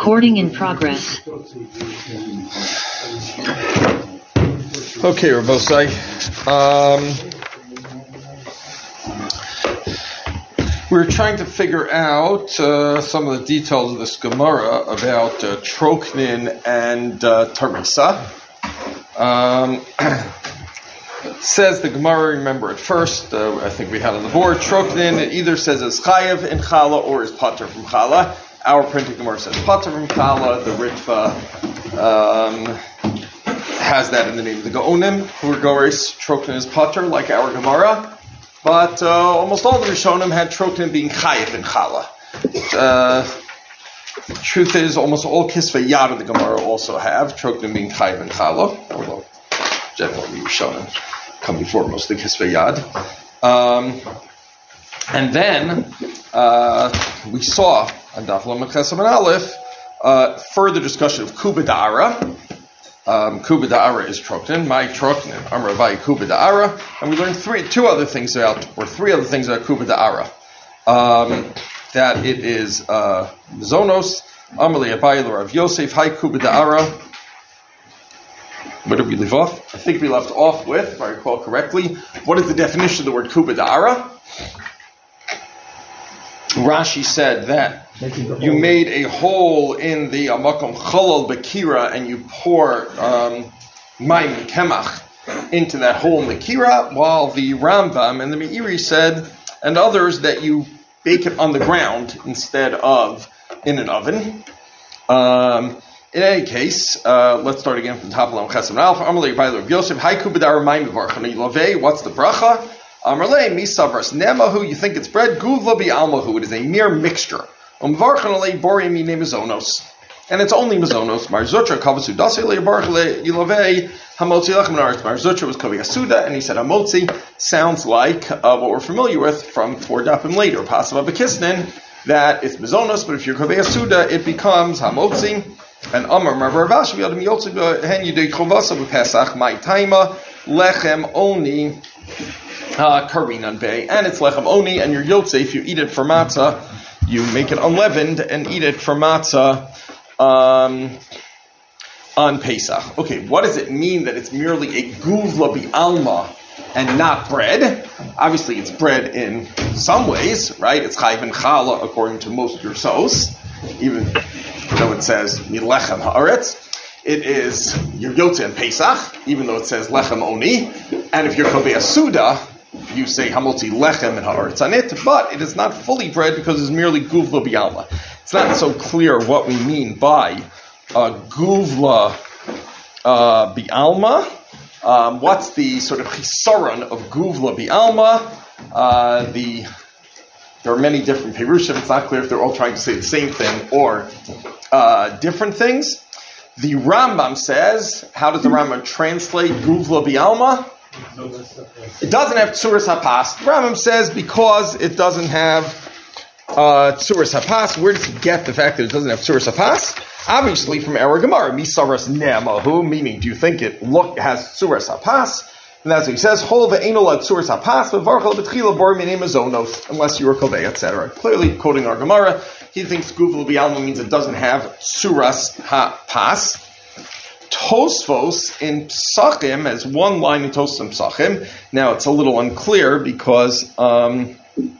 Recording in progress. Okay, Rabosai. We're trying to figure out some of the details of this Gemara about Troknin and Teresa. Says the Gemara, remember at first, I think we had on the board, Troknin, it either says it's Chayev in Chala or is Pater from Chala. Our printed Gemara says Pater from Chala. The Ritva has that in the name of the Gaonim, who are Goris. Troknin is Pater, like our Gemara. But almost all the Rishonim had Troknin being Chayev in Chala. The truth is, almost all Kisvei Yad of the Gemara also have Troknin being Chayev in Chala, although generally Rishonim come before most of the Kisvei Yad. And then we saw on Daf Lamed Ches Amud Aleph further discussion of Kuba Da'ara. Kuba Da'ara is Troknin, my Troknin, Amar Avai Kuba Da'ara, and we learned three other things about Kuba Da'ara. That it is Mizonos, Amar Avai Rav Yosef, Hai Kuba Da'ara. Where did we leave off? I think we left off with, if I recall correctly, what is the definition of the word Kuba Da'ara? Rashi said that you made a hole in the Makom Chalal Bekira and you pour Maim Kemach into that hole in the Kira, while the Rambam and the Meiri said, and others, that you bake it on the ground instead of in an oven. In any case, let's start again from the top of Lam Chesam Alpha. Amalei by Rav Yosef, Hai Kubadar Maim Varchani Lavei. What's the bracha? Amalei Misavras Nemahu. You think it's bread? Guvla bi Almahu. It is a mere mixture. Varchanalei Bori Mi name is Onos, and it's only Mizonos. Marzutra Kavasu Dasile Barchle Ilavei Hamotzi Lechem Naretz. Marzutra was Kavi Asuda, and he said Hamotzi sounds like what we're familiar with from 4 Dapim later. Pasava Bekisnin, that it's Mizonos, but if you're Kavi Asuda, it becomes Hamotzi. And Amar Maravash V'Adam Yotzeg Hen Yidei Chovasa B'Pesach My Taima Lechem Oni Karinan Bay, and it's Lechem Oni, and your Yotze, if you eat it for matzah, you make it unleavened and eat it for matzah on Pesach. Okay, what does it mean that it's merely a guvla bi'alma and not bread? Obviously, it's bread in some ways, right? It's chayv and chala according to most Yersos, even though it says milechem haaretz. It is your yotze and Pesach, even though it says lechem oni. And if you're kovei suda, you say hamotzi lechem and haaretz on it, but it is not fully bread because it's merely guvla bi'alma. It's not so clear what we mean by guvla bi'alma. What's the sort of chisaron of guvla bi'alma? There are many different perushim. It's not clear if they're all trying to say the same thing or different things. The Rambam says, how does the Rambam translate guvla bi'alma? It doesn't have tsuras hapas. The Rambam says because it doesn't have tsuras hapas. Where does he get the fact that it doesn't have tsuras hapas? Obviously from our Gemara, misaras nemahu, meaning do you think it has tsuras hapas? And that's what he says. Hol ve'enol tsuras hapas v'varchol b'tchila bor minei mazonos, unless you were kovei, etc. Clearly quoting our Gemara, he thinks guvla bi'alma means it doesn't have tsuras hapas. Tosfos in Psachim, as one line in Tosfos in Psachim. Now it's a little unclear because the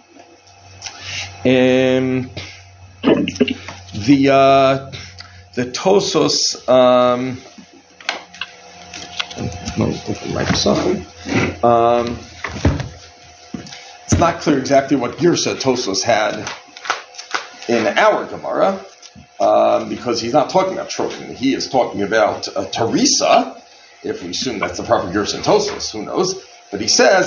Tosfos open my Psachim. It's not clear exactly what Girsa Tosfos had in our Gemara. Because he's not talking about Troknin, he is talking about Teresa, if we assume that's the proper Gerson Tosfos, who knows? But he says,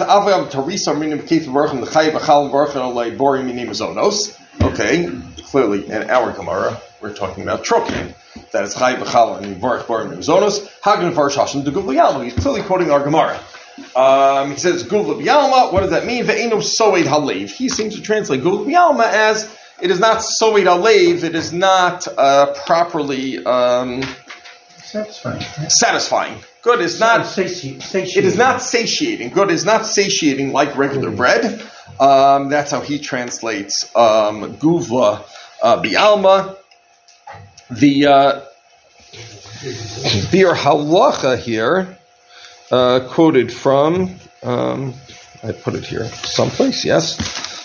okay, clearly in our Gemara, we're talking about Troknin. That is Chay B'chal and Yivarech Bar Mizonos. Hagen Varsh Hashem de Guvla Yalma. He's clearly quoting our Gemara. He says Guvla B'Yalma. What does that mean? Ve'enu Soed Halev. He seems to translate Guvla B'Yalma as it is not Soed Halev. It is not properly satisfying. Good is not satiating. It is not satiating. Good is not satiating like regular bread. That's how he translates Guvla B'Yalma. The Bir Halacha here, quoted from, I put it here someplace, yes.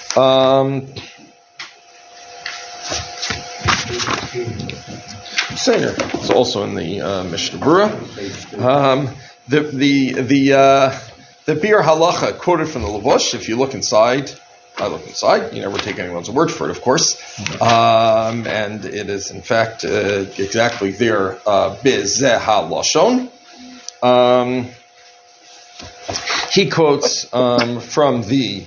It's also in the Mishnah Berurah. The Bir Halacha quoted from the Lavush. If you look inside, I look inside. You never take anyone's word for it, of course. And it is, in fact, exactly there. Bezeh HaLashon. He quotes from the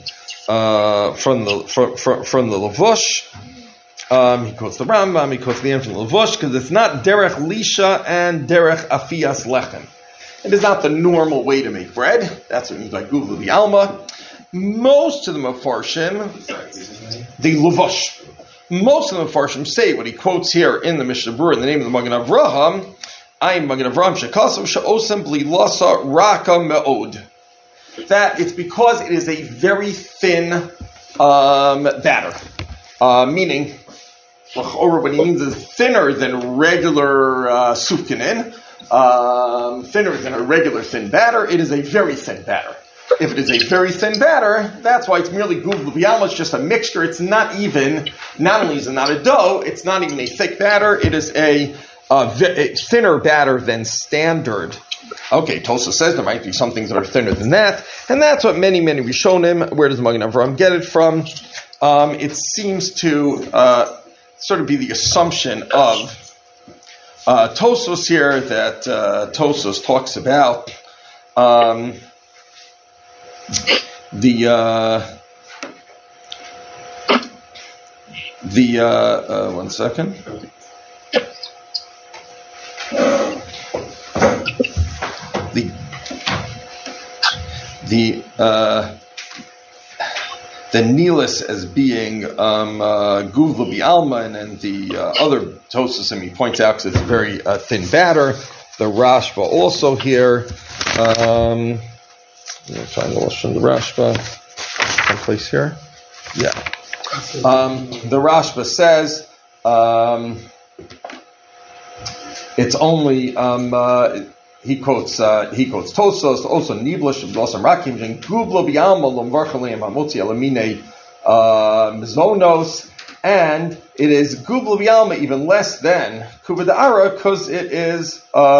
Lavush. He quotes the Rambam. He quotes the end from the Lavush because it's not derech lisha and derech afias lechem. It is not the normal way to make bread. That's what it means by Guvla B'Alma. Most of the Mefarshim, the Lavush, most of the Mefarshim say what he quotes here in the Mishnah Berurah in the name of the Magen Avraham, Ayin Magen Avraham Shekasav She'osem Bli Lasa Raka Me'od. That it's because it is a very thin batter. Meaning, what he means is thinner than regular sufkinin, thinner than a regular thin batter. It is a very thin batter. If it is a very thin batter, that's why it's merely Guvla B'Alma. It's just a mixture. It's not only is it not a dough, it's not even a thick batter. It is a thinner batter than standard. Okay, Tosa says there might be some things that are thinner than that, and that's what many Rishonim. Where does Magen Avraham get it from? It seems to sort of be the assumption of Tosos here that Tosos talks about one second. The Nilis as being Guvla B'Alma, and then the other Tosasim he points out because it's a very thin batter. The Rashba also here. I'm trying to look from the Rashba. Someplace here. Yeah. The Rashba says it's only he quotes Tosos also Niblish Blossom Rakim Gublo Bialma Lomvarchalim Hamotzi Elamine Mizonos, and it is Gublo Bialma even less than Kubadara because it is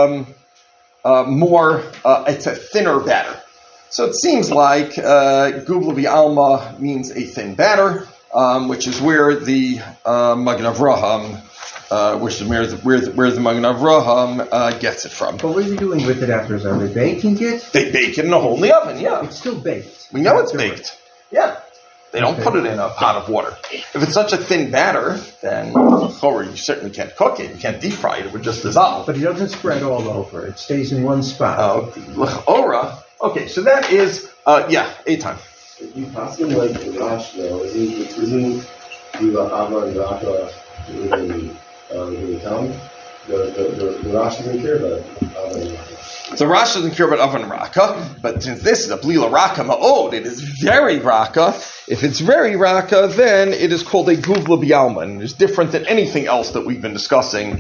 more it's a thinner batter. So it seems like Gublo Bialma means a thin batter, which is where the Magen Avraham which is where the Magen Avraham gets it from. But what are you doing with it afterwards? Are they baking it? They bake it in a hole in the oven, yeah. It's still baked. We know it's baked. Yeah. They don't put it in a pot of water. If it's such a thin batter, then you certainly can't cook it. You can't deep fry it. It would just dissolve. But it doesn't spread all over. It stays in one spot. Okay, so that is, Eitan. If you pass them like the Rash, though, isn't the Ava and Raka in the town? The Rash doesn't care about Ava and Raka. The Rash doesn't care about Ava and Raka, but since this is a Blila Raka Ma'od, it is very Raka. If it's very Raka, then it is called a Guvla B'Alma, and it is different than anything else that we've been discussing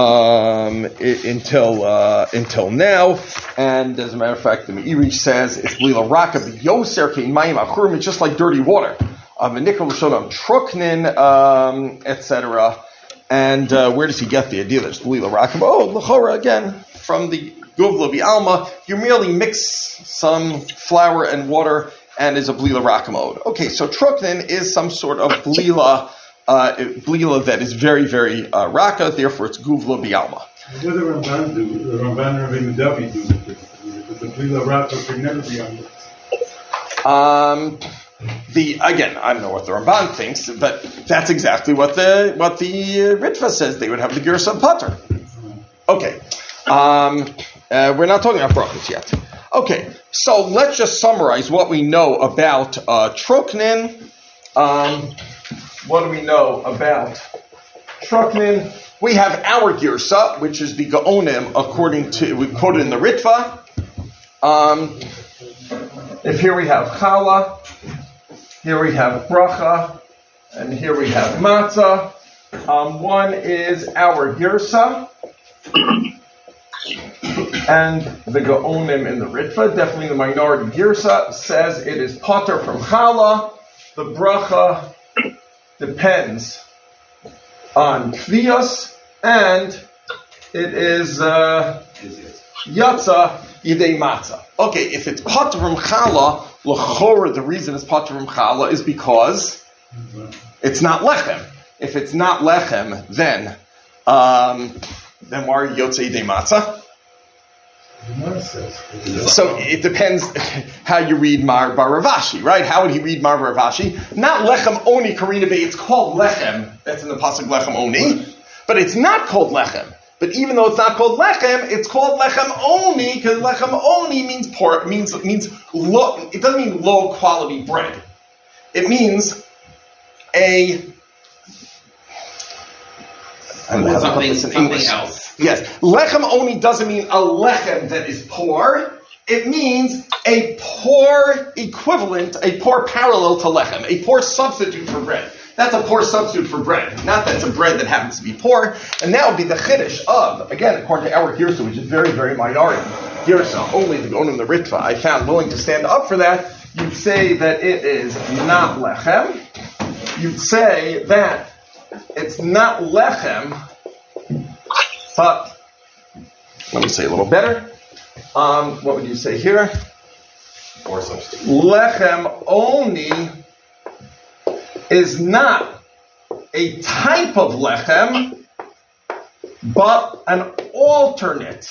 until now. And as a matter of fact, the Meiri says it's Blila Raka B'Yoser Kein Mayim Achurim. It's just like dirty water. V'nikol L'shodam Truknin, etc. And where does he get the idea that it's Blila Raka? Oh, L'chora again from the Guvla B'Alma. You merely mix some flour and water, and is a Blila Raka mode. Okay, so Truknin is some sort of Blila that is very, very Raka, therefore it's Guvla B'Alma. What do the Ramban do? The Ramban and Rabbi Nadavi do with it? Because the Blila Raka could never be on it. Again, I don't know what the Ramban thinks, but that's exactly what the Ritva says. They would have the Gersa Pater. Okay. We're not talking about brachos yet. Okay, so let's just summarize what we know about Truknin. What do we know about Truknin? We have our Girsa, which is the Gaonim, according to, we quoted in the Ritva. If here we have Chala, here we have Bracha, and here we have Matzah, One is our Girsa and the Gaonim in the Ritva. Definitely the minority Girsa says it is potter from Chala. The bracha depends on Kviyas, and it is Yatza Yidei Matzah. Okay, if it's potter from Chala, l'chora, the reason it's potter from Chala is because it's not lechem. If it's not lechem, then why are you Yotze Yidei Matzah? So it depends how you read Mar Bar Rav Ashi, right? How would he read Mar Bar Rav Ashi? Not lechem oni karina be. It's called lechem. That's in the pasuk lechem oni, but it's not called lechem. But even though it's not called lechem, it's called lechem oni because lechem oni means poor. Means low. It doesn't mean low quality bread. It means something else. Yes, lechem oni doesn't mean a lechem that is poor. It means a poor equivalent, a poor parallel to lechem, a poor substitute for bread. That's a poor substitute for bread. Not that's a bread that happens to be poor. And that would be the chiddush of, again, according to our Girsa, which is very, very minority. Girsa, only the Gaonim the Ritva, I found willing to stand up for that. You'd say that it is not lechem. You'd say that it's not lechem, but let me say a little better. What would you say here? Or substitute. Lechem only is not a type of lechem, but an alternate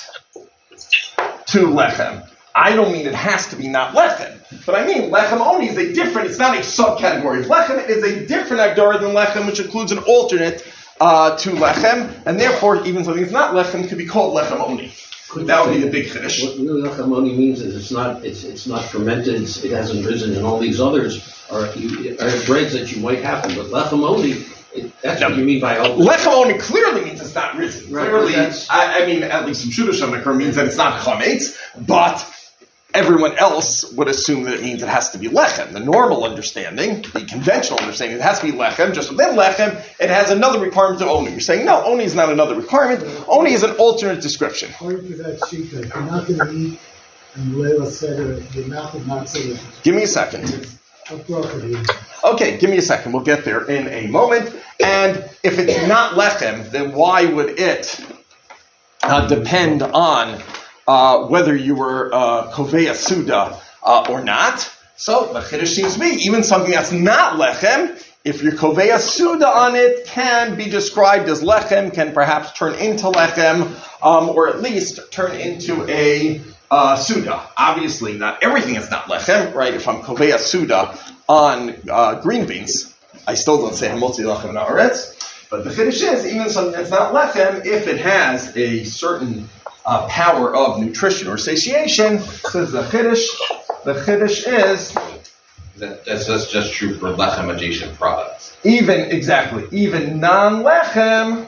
to lechem. I don't mean it has to be not lechem, but I mean lechem only is it's not a subcategory of lechem, it is a different agdara than lechem, which includes an alternate to lechem, and therefore even something that's not lechem could be called lechem only. That would be the big chiddush. What really lechem only means is it's not fermented, it hasn't risen, and all these others are breads that you might have, but lechem only. That's what you mean by lechem only clearly means it's not risen. Right, clearly, I mean, at least in Shudah Shemekar means that it's not chametz, but everyone else would assume that it means it has to be lechem. The normal understanding, the conventional understanding, it has to be lechem. Just within lechem, it has another requirement of oni. You're saying, no, oni is not another requirement. Oni is an alternate description. According to that sheet, if you're not going to eat and Layla said your mouth is not so. Give me a second. Okay, give me a second. We'll get there in a moment. And if it's not lechem, then why would it depend on whether you were Kovea Suda or not? So the chiddush seems to be even something that's not lechem, if your Kovea Suda on it can be described as lechem, can perhaps turn into lechem, or at least turn into a Suda. Obviously, not everything is not lechem, right? If I'm Kovea Suda on green beans, I still don't say Hamotzi lechem na'aretz. But the chiddush is, even something that's not lechem, if it has a certain power of nutrition or satiation, says the chiddush. The chiddush is that's just true for lechem adjacent products. Even non-lechem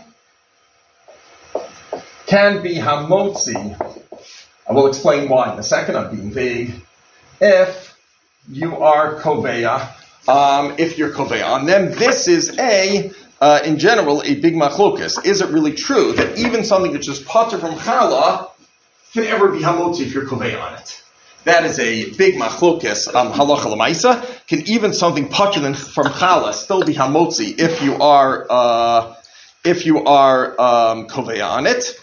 can be hamotzi. I will explain why in a second. I'm being vague. If you are koveya, if you're koveya on them, this is in general, a big machlokas. Is it really true that even something which is potter from challah can ever be hamotzi if you're kovei on it? That is a big machlokas. Halacha l'maisa. Can even something potter from challah still be hamotzi if you are kovei on it?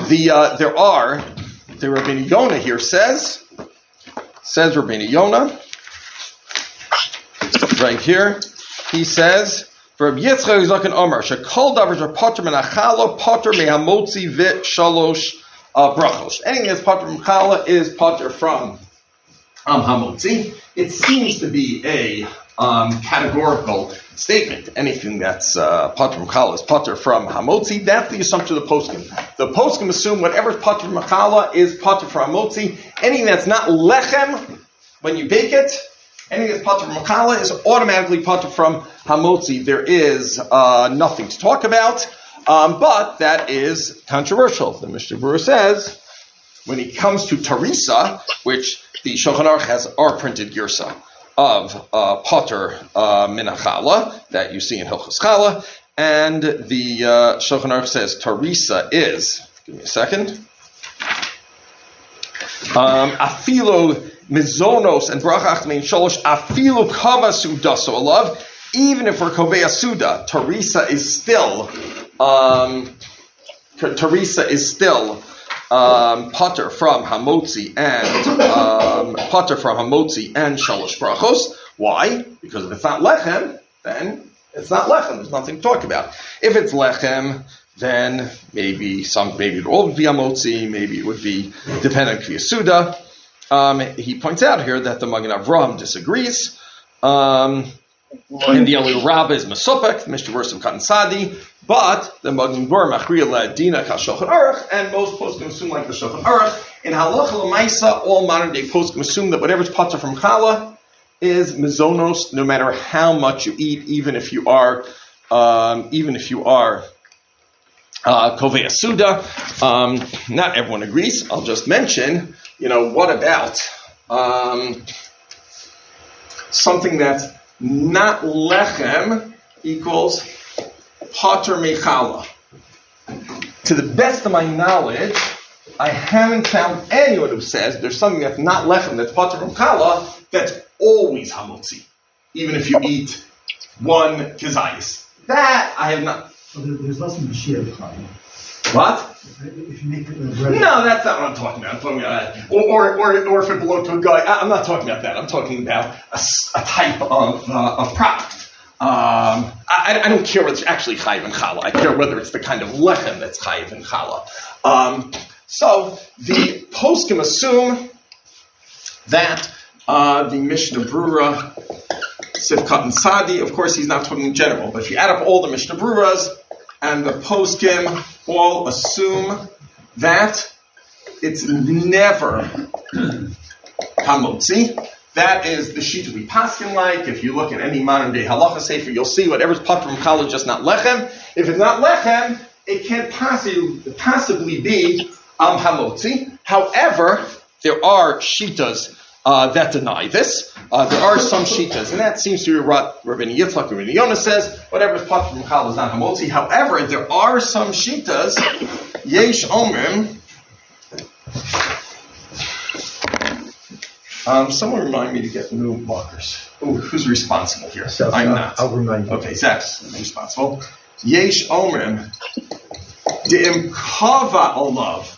The Rabbeinu Yonah here says Rabbeinu Yonah right here. He says. For Rabbi Yitzchak is like an Omer. Shekol davers are potter min achala, potter mehamotzi vit shalosh brachos. Anything that's potter from chala is potter from hamotzi. It seems to be a categorical statement. Anything that's potter from chala is potter from hamotzi. That's the assumption of the poskim. The poskim assume whatever is potter from chala is potter from hamotzi. Anything that's not lechem when you bake it. Anything that's potter from challah is automatically potter from hamotzi. There is nothing to talk about, but that is controversial. The Mishnah Berurah says, when it comes to Teresa, which the Shulchan Aruch has our printed girsa of potter min challah that you see in Hilchos Challah, And the Shulchan Aruch says Teresa is, give me a second, Afilo Mizonos and Brachach Mein Sholosh Afilo Kava Suda. So alav, even if we're Kovei Suda, Teresa is still Potter from Hamotzi and Shalosh Brachos. Why? Because if it's not Lechem, then it's not Lechem. There's nothing to talk about. If it's Lechem, then maybe it would all be Hamotzi, maybe it would be dependent on Kviyas Suda. He points out here that the Magen Avraham disagrees. And the Elul Rabbah is Mesopek, the Mishnah verse of Katan Sadi, but the Magen Gur Machriya Ladina Kal Shulchan Aruch, and most poskim assume like the Shulchan Aruch. In Halacha L'Maisa, all modern day poskim assume that whatever's pater from Chala is Mizonos, no matter how much you eat, even if you are Kovei Suda. Not everyone agrees. I'll just mention, what about something that's not lechem equals pater mechala. To the best of my knowledge, I haven't found anyone who says there's something that's not lechem, that's pater from chala, that's always hamotzi, even if you eat one kizayis. That I have not. So there's less than a shear. What? If you make it bread. No, that's not what I'm talking about. I'm talking about that. Or if it belonged to a guy. I'm not talking about that. I'm talking about a type of product. I don't care whether it's actually chayiv and challah. I care whether it's the kind of lechem that's chayiv and challah. So the poskim assume that the Mishnah Brura, Sivkat and Sadi, of course he's not talking in general, but if you add up all the Mishnah Bruras and the poskim, all assume that it's never hamotzi. That is the sheet we paskin like. If you look at any modern day halacha sefer, you'll see whatever's pat from challah is just not lechem. If it's not lechem, it can't possibly be hamotzi. However, there are shitas that deny this. There are some shitas, and that seems to be what Rabbeinu Yitzchak, Rabbeinu Yonah says, whatever's pat from challah is not hamotzi. However, there are some shitas, yesh omrim. Someone remind me to get new markers. Ooh, who's responsible here? So, I'm not. I'll remind you. Okay, Zach's responsible. Yesh omrim de'im kava alav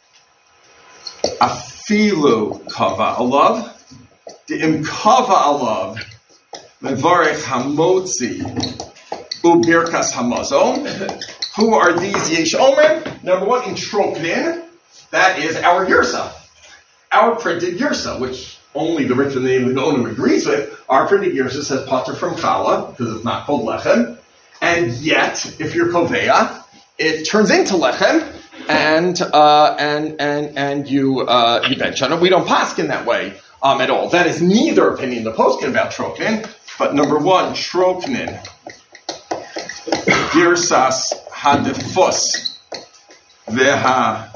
afilu kava alav de'im kava alav mevarech hamotzi ubirkas hamazon. Who are these yesh omrim? Number one, in Troknin, that is our Yersa. Our printed Yersa, which only the rich and the Onim agrees with. Our printed Yersa says pater from challah, because it's not called lechem. And yet, if you're koveya, it turns into lechem, and you bench on it. We don't paskin that way at all. That is neither opinion the poskin about Troknin, but number one, Troknin, Girsas hadefus veha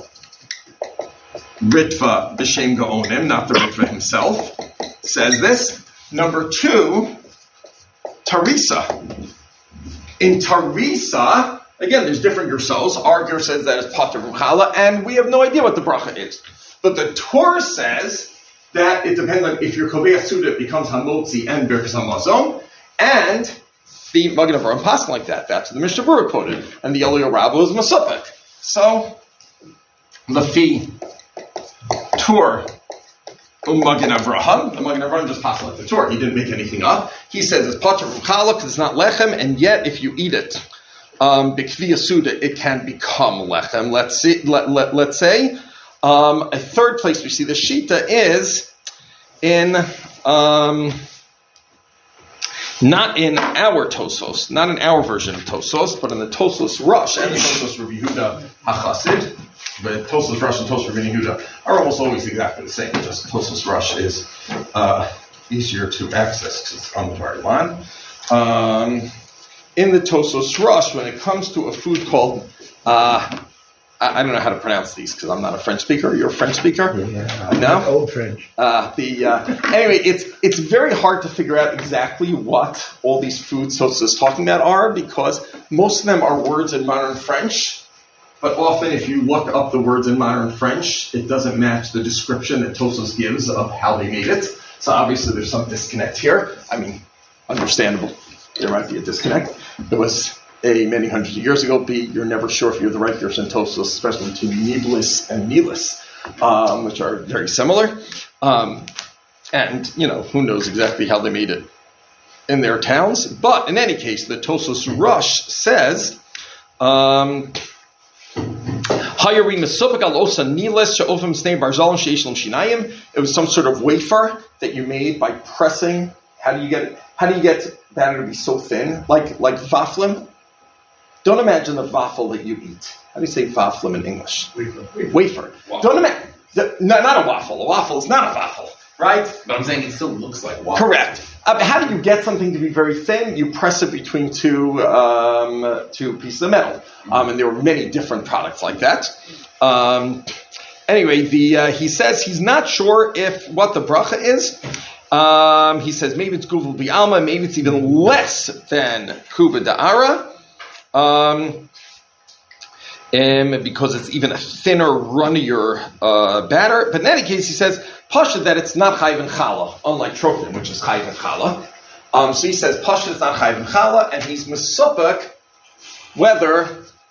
Ritva b'shem Gaonim, not the Ritva himself, says this. Number two, Teresa. In Teresa, again, there's different Gersos. Our Ger says that it's Pater from Chala, and we have no idea what the bracha is. But the Torah says that it depends on if your Kovei Suda becomes Hamotzi and Birkas Hamazon, and the Magen Avraham paskin like that. That's what the Mishnah Berurah quoted, and the Elul Rabbah was Masupik. So, Lafi Tur Magen Avraham. The Magen Avraham just passed like the Torah. He didn't make anything up. He says it's pater from challah because it's not lechem, and yet if you eat it, b'kviyas suda, it can become lechem. Let's say a third place we see the shita is in not in our Tosos, not in our version of Tosos, but in the Tosos Rush and the Tosos Rabbi Yehuda HaChassid. But Tosos Rush and Tosos Rabbi Yehuda are almost always exactly the same. Just Tosos Rush is easier to access because it's on the very line. In the Tosos Rush, when it comes to a food called I don't know how to pronounce these because I'm not a French speaker. You're a French speaker? Yeah. No? Old French. Anyway, it's very hard to figure out exactly what all these food Tosfos talking about are because most of them are words in modern French. But often if you look up the words in modern French, it doesn't match the description that Tosfos gives of how they made it. So obviously there's some disconnect here. I mean, understandable. There might be a disconnect. It was A, many hundreds of years ago. B, you're never sure if you're the right Gershon Tosfos, especially to Niblis and Milis, which are very similar. And, who knows exactly how they made it in their towns. But in any case, the Tosfos Rush says, it was some sort of wafer that you made by pressing. How do you get batter to be so thin? Like vaflim? Don't imagine the waffle that you eat. How do you say waflim in English? Wafer. Don't imagine. Not a waffle. A waffle is not a waffle, right? But I'm saying it still looks like waffle. Correct. How do you get something to be very thin? You press it between two pieces of metal. And there were many different products like that. Anyway, he says he's not sure what the bracha is. He says maybe it's Guvel Bi'alma, maybe it's even less than Kuba Da'ara. Because it's even a thinner, runnier batter. But in any case, he says, Pasha, that it's not Chayv and Chala, unlike Trochim, which is Chayv and Chala. So he says, Pasha, it's not Chayv and Chala, and he's Mesupik, whether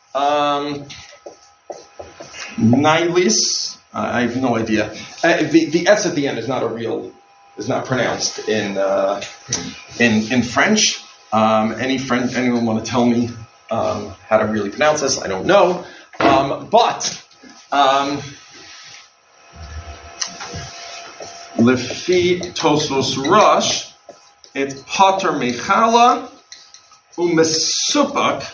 Nilis, I have no idea. The S at the end is not pronounced in French. Anyone want to tell me how to really pronounce this? I don't know. Lefi Tosfos Rush, it's Pater Mechala Umesupak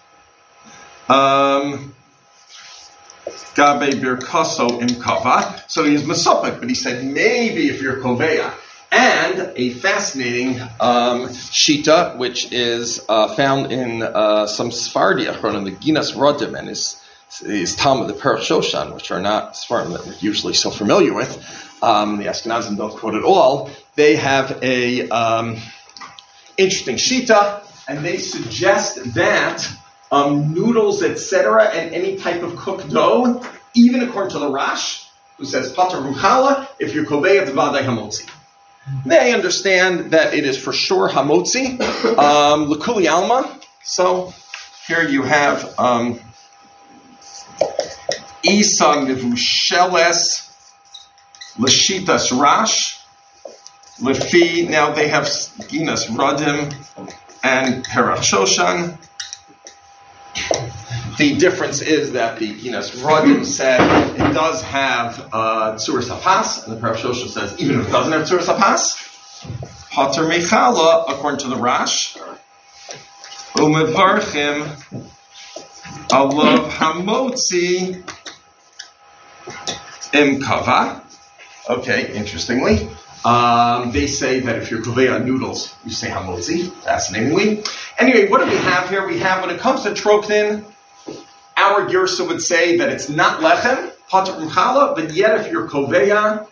Gabe Birkaso Imkava. So he's Mesupak, but he said maybe if you're Koveya. And a fascinating shita, which is found in some Sephardi Achronim, the Ginas Rodim and his Talmud, the Perach Shoshan, which are not Sephardim that we're usually so familiar with. The Ashkenazim don't quote it all. They have a interesting shita, and they suggest that noodles, etc., and any type of cooked dough, even according to the Rash, who says Pater Ruchala, if you're Koveya, it's Vadai Hamotzi. They understand that it is for sure hamotzi, l'kuli alma. So here you have isa nevusheles l'shitas rash lefi. Now they have ginas radim and perach shoshan. The difference is that the Ginas Radim said it does have Tzuras HaPas, and the Perach Shoshan says even if it doesn't have Tzuras HaPas, Pater Mechala, according to the Rash, Umevarchim Alav Hamotzi Imkava. Okay, interestingly. They say that if you're Koveya noodles, you say Hamotzi, fascinatingly. Anyway, what do we have here? We have, when it comes to Troknin, our Gersa would say that it's not lechem, pater mchala, but yet if you're koveya,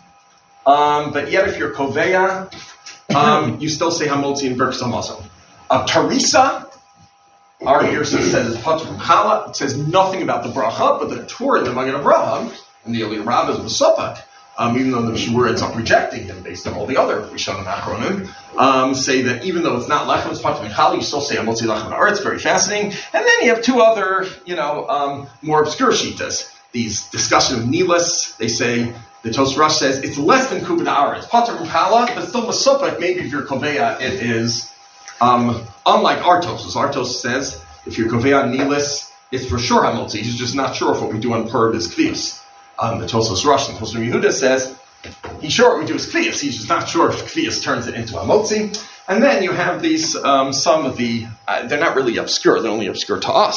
you still say hamotzi and birkas hamazon. Teresa, our Gersa says it's pater mchala. It says nothing about the bracha, but the Torah in the Magen Avraham and the Eliyah Rabbah is Mesupak, even though the Mishmur ends up rejecting him based on all the other Rishonim Achronim, say that even though it's not lechem, it's pater mechala, you still say amotzi lechem ha'aretz. It's very fascinating. And then you have two other, more obscure shitas. These discussion of Nilas, they say, the Tosfos Rush says it's less than kuba ha'aretz. Pater mechala, but still Mesupik, maybe if you're koveya, it is, unlike our Tosfos. Our Tosfos says, if you're koveya Nilas, it's for sure hamotzi. He's just not sure if what we do on Purb is kvius. The Tosfos Rush and Tosfos Yehuda says he's sure what we do is kvius. He's just not sure if kvius turns it into a motzi. And then you have these some of the they're not really obscure. They're only obscure to us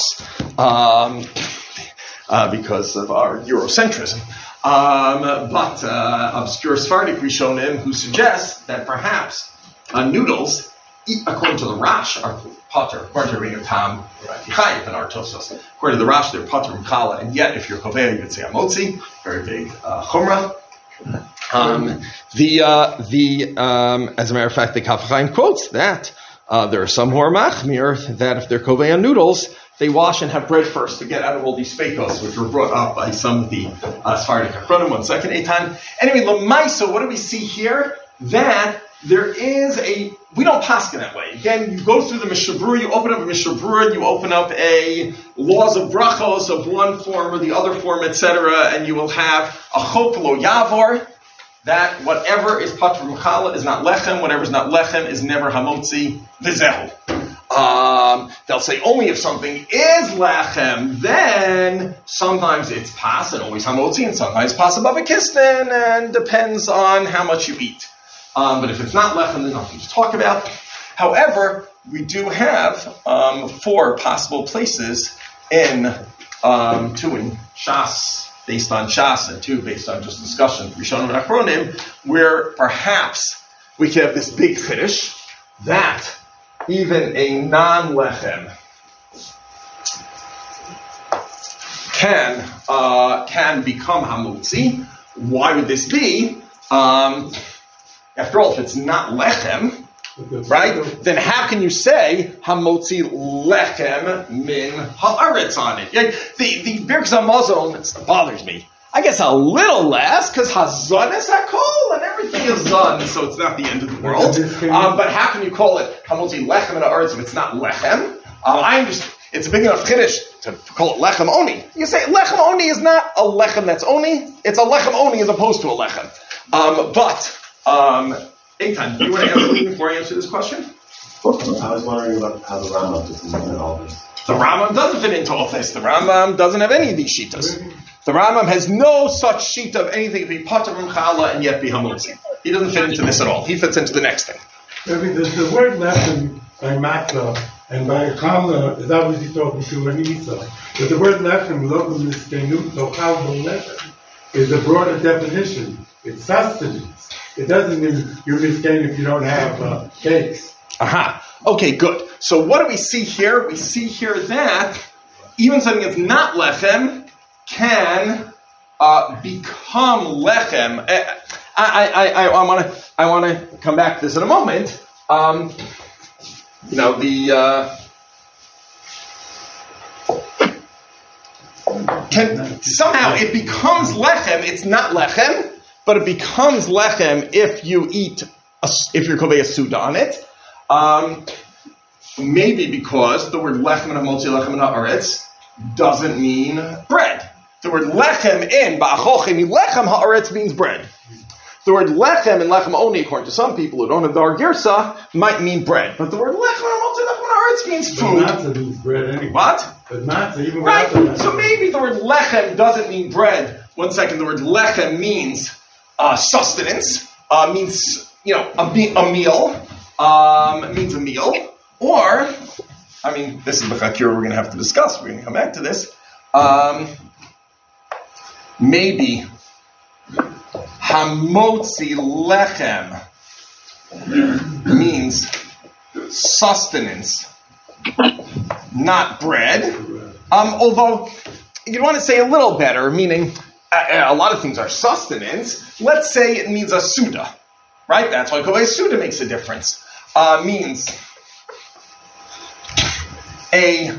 because of our Eurocentrism. But obscure Sephardic Rishonim who suggest that perhaps noodles according to the Rash, are potter. According to Rabbeinu Tam, Chayiv and our Tosfos. According to the Rash, they're potter Mchala, and yet if you're Kovea, you would say Amotzi. Very big Chumrah. As a matter of fact, the Kaf Chaim quotes that there are some who are machmir that if they're Kovea noodles, they wash and have bread first to get out of all these fakos, which were brought up by some of the Sephardic Achronim. 1 second, Eitan. Anyway, Lamaisa, what do we see here? That there is we don't paskin that way. Again, you go through the Mishnah Berurah, you open up a Mishnah Berurah, you open up a laws of brachos of one form or the other form, etc., and you will have a chok lo yavor, that whatever is pat from challah is not lechem, whatever is not lechem is never hamotzi v'zehu. They'll say only if something is lechem, then sometimes it's pas and always hamotzi, and sometimes pas above a kistin, and depends on how much you eat. But if it's not lechem, there's nothing to talk about. However, we do have 4 possible places in 2 in Shas, based on Shas, and 2 based on just discussion, Rishonim and Achronim, where perhaps we can have this big chiddush that even a non-lechem can become hamutzi. Why would this be? After all, if it's not lechem, right, then how can you say hamotzi lechem min haaretz on it? The Birkas Hamazon, it bothers me. I guess a little less, because hazon is hakol, and everything is done, so it's not the end of the world. But how can you call it hamotzi lechem min haaretz if it's not lechem? It's a big enough chiddush to call it lechem oni. You say lechem oni is not a lechem that's oni, it's a lechem oni as opposed to a lechem. Eitan, do you want to answer before I answer this question? I was wondering about how the Rambam fits into all this. The Rambam doesn't fit into all this. The Rambam doesn't have any of these shitas. The Rambam has no such sheet of anything to be pater from challah and yet be hamotzi. He doesn't fit into this at all. He fits into the next thing. The word lechem by matzah and by challah is obviously talking to an isa. But the word lechem, local miskenut, lochal lechem, is a broader definition. It's sustenance. It doesn't mean you're miskenut if you don't have cakes. Aha. Okay, good. So what do we see here? We see here that even something that's not lechem can become lechem. I want to come back to this in a moment. Somehow it becomes lechem. It's not lechem, but it becomes lechem if you eat if you're kovei a suda on it. Maybe because the word lechem and hamotzi lechem and haaretz doesn't mean bread. The word lechem in ba'achochim lechem haaretz means bread. The word lechem and lechem only, according to some people who don't have the Argirsa, might mean bread. But the word lechem and hamotzi lechem and haaretz means food. But matzah means bread anyway. What? But matzah, even right. Matzah, So maybe the word lechem doesn't mean bread. 1 second. The word lechem means sustenance. Means a meal. Means a meal, or, this is the chakir we're going to have to discuss. We're going to come back to this. Maybe hamotzi lechem means sustenance, not bread. Although you'd want to say a little better, meaning a lot of things are sustenance. Let's say it means a suda, right? That's why kovei suda makes a difference. Means it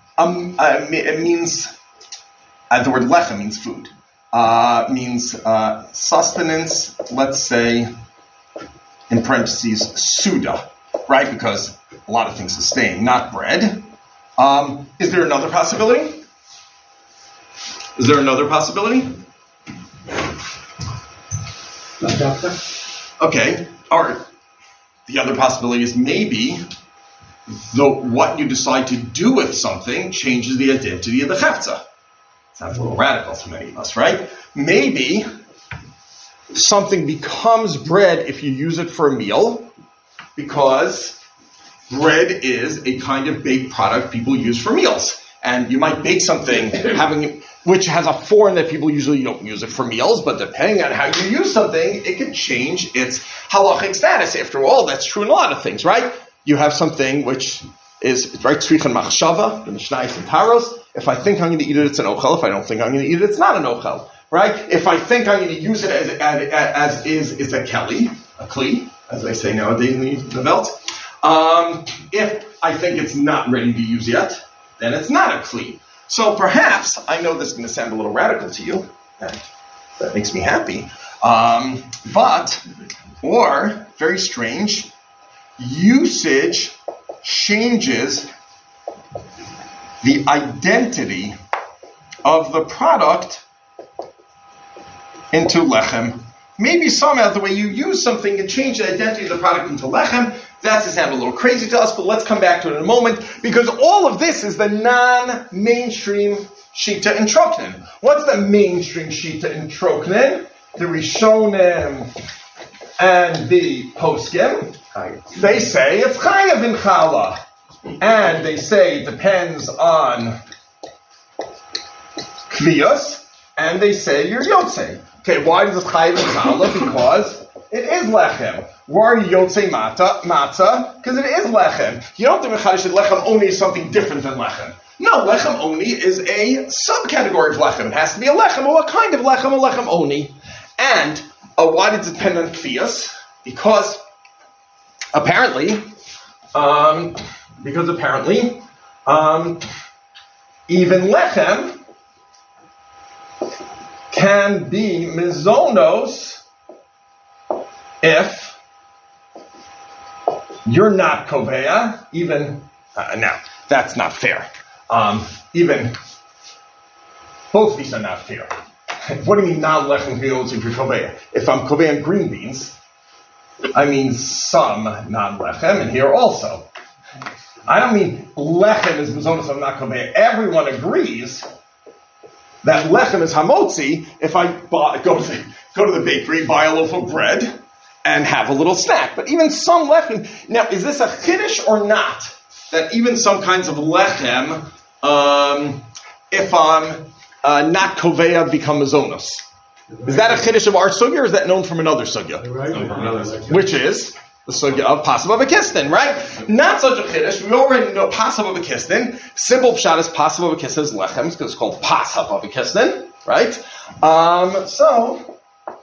means the word lechem means food. Means sustenance. Let's say in parentheses suda, right? Because a lot of things sustain, not bread. Is there another possibility? Okay. All right. The other possibility is maybe what you decide to do with something changes the identity of the chefza. Sounds a little radical to many of us, right? Maybe something becomes bread if you use it for a meal, because bread is a kind of baked product people use for meals. And you might bake something which has a form that people usually don't use it for meals, but depending on how you use something, it can change its halachic status. After all, that's true in a lot of things, right? you have something which is, right, tzricha machshava, the Mishnayos and Taros. If I think I'm going to eat it, it's an ochel. If I don't think I'm going to eat it, it's not an ochel, right? If I think I'm going to use it as is, it's a kli, as they say nowadays in the belt. If I think it's not ready to use yet, then it's not a kli. So perhaps, I know this is going to sound a little radical to you, and that makes me happy, or, very strange, usage changes the identity of the product into lechem. Maybe somehow the way you use something can change the identity of the product into lechem. That's to sound a little crazy to us, but let's come back to it in a moment, because all of this is the non-mainstream Shita in Troknin. What's the mainstream Shita in Troknin? The Rishonim and the Poskim. They say it's Chayav in Chala. And they say it depends on Kviyos, and they say you're Yotzei. Okay, why does it Chayav in Chala? Because it is Lechem. Why are you Yotzei Matzah? Because it is Lechem. You don't think that Lechem Oni is something different than Lechem. No, Lechem Oni is a subcategory of Lechem. It has to be a Lechem, or what kind of Lechem, a Lechem Oni. And why does it depend on Kviyos? Because apparently, even lechem can be mizonos if you're not koveya. Even now, that's not fair. Even both these are not fair. What do you mean not lechem mizonos if you're koveya? If I'm koveya green beans, I mean some non-lechem, and here also. I don't mean lechem is mizonos of not koveya. Everyone agrees that lechem is hamotzi if I go to the bakery, buy a loaf of bread, and have a little snack. But even some lechem, now is this a chiddush or not? That even some kinds of lechem, if I'm not koveya, become mizonos. Is that a chiddush of our sugya, or is that known from another sugya? Which is the sugya of Pasav Abakistin, right? Not such a chiddush. We already know Pasav Abakistin. Simple pshat is Pasav Abakistin is lechem, because it's called Pasav Abakistin, right? So,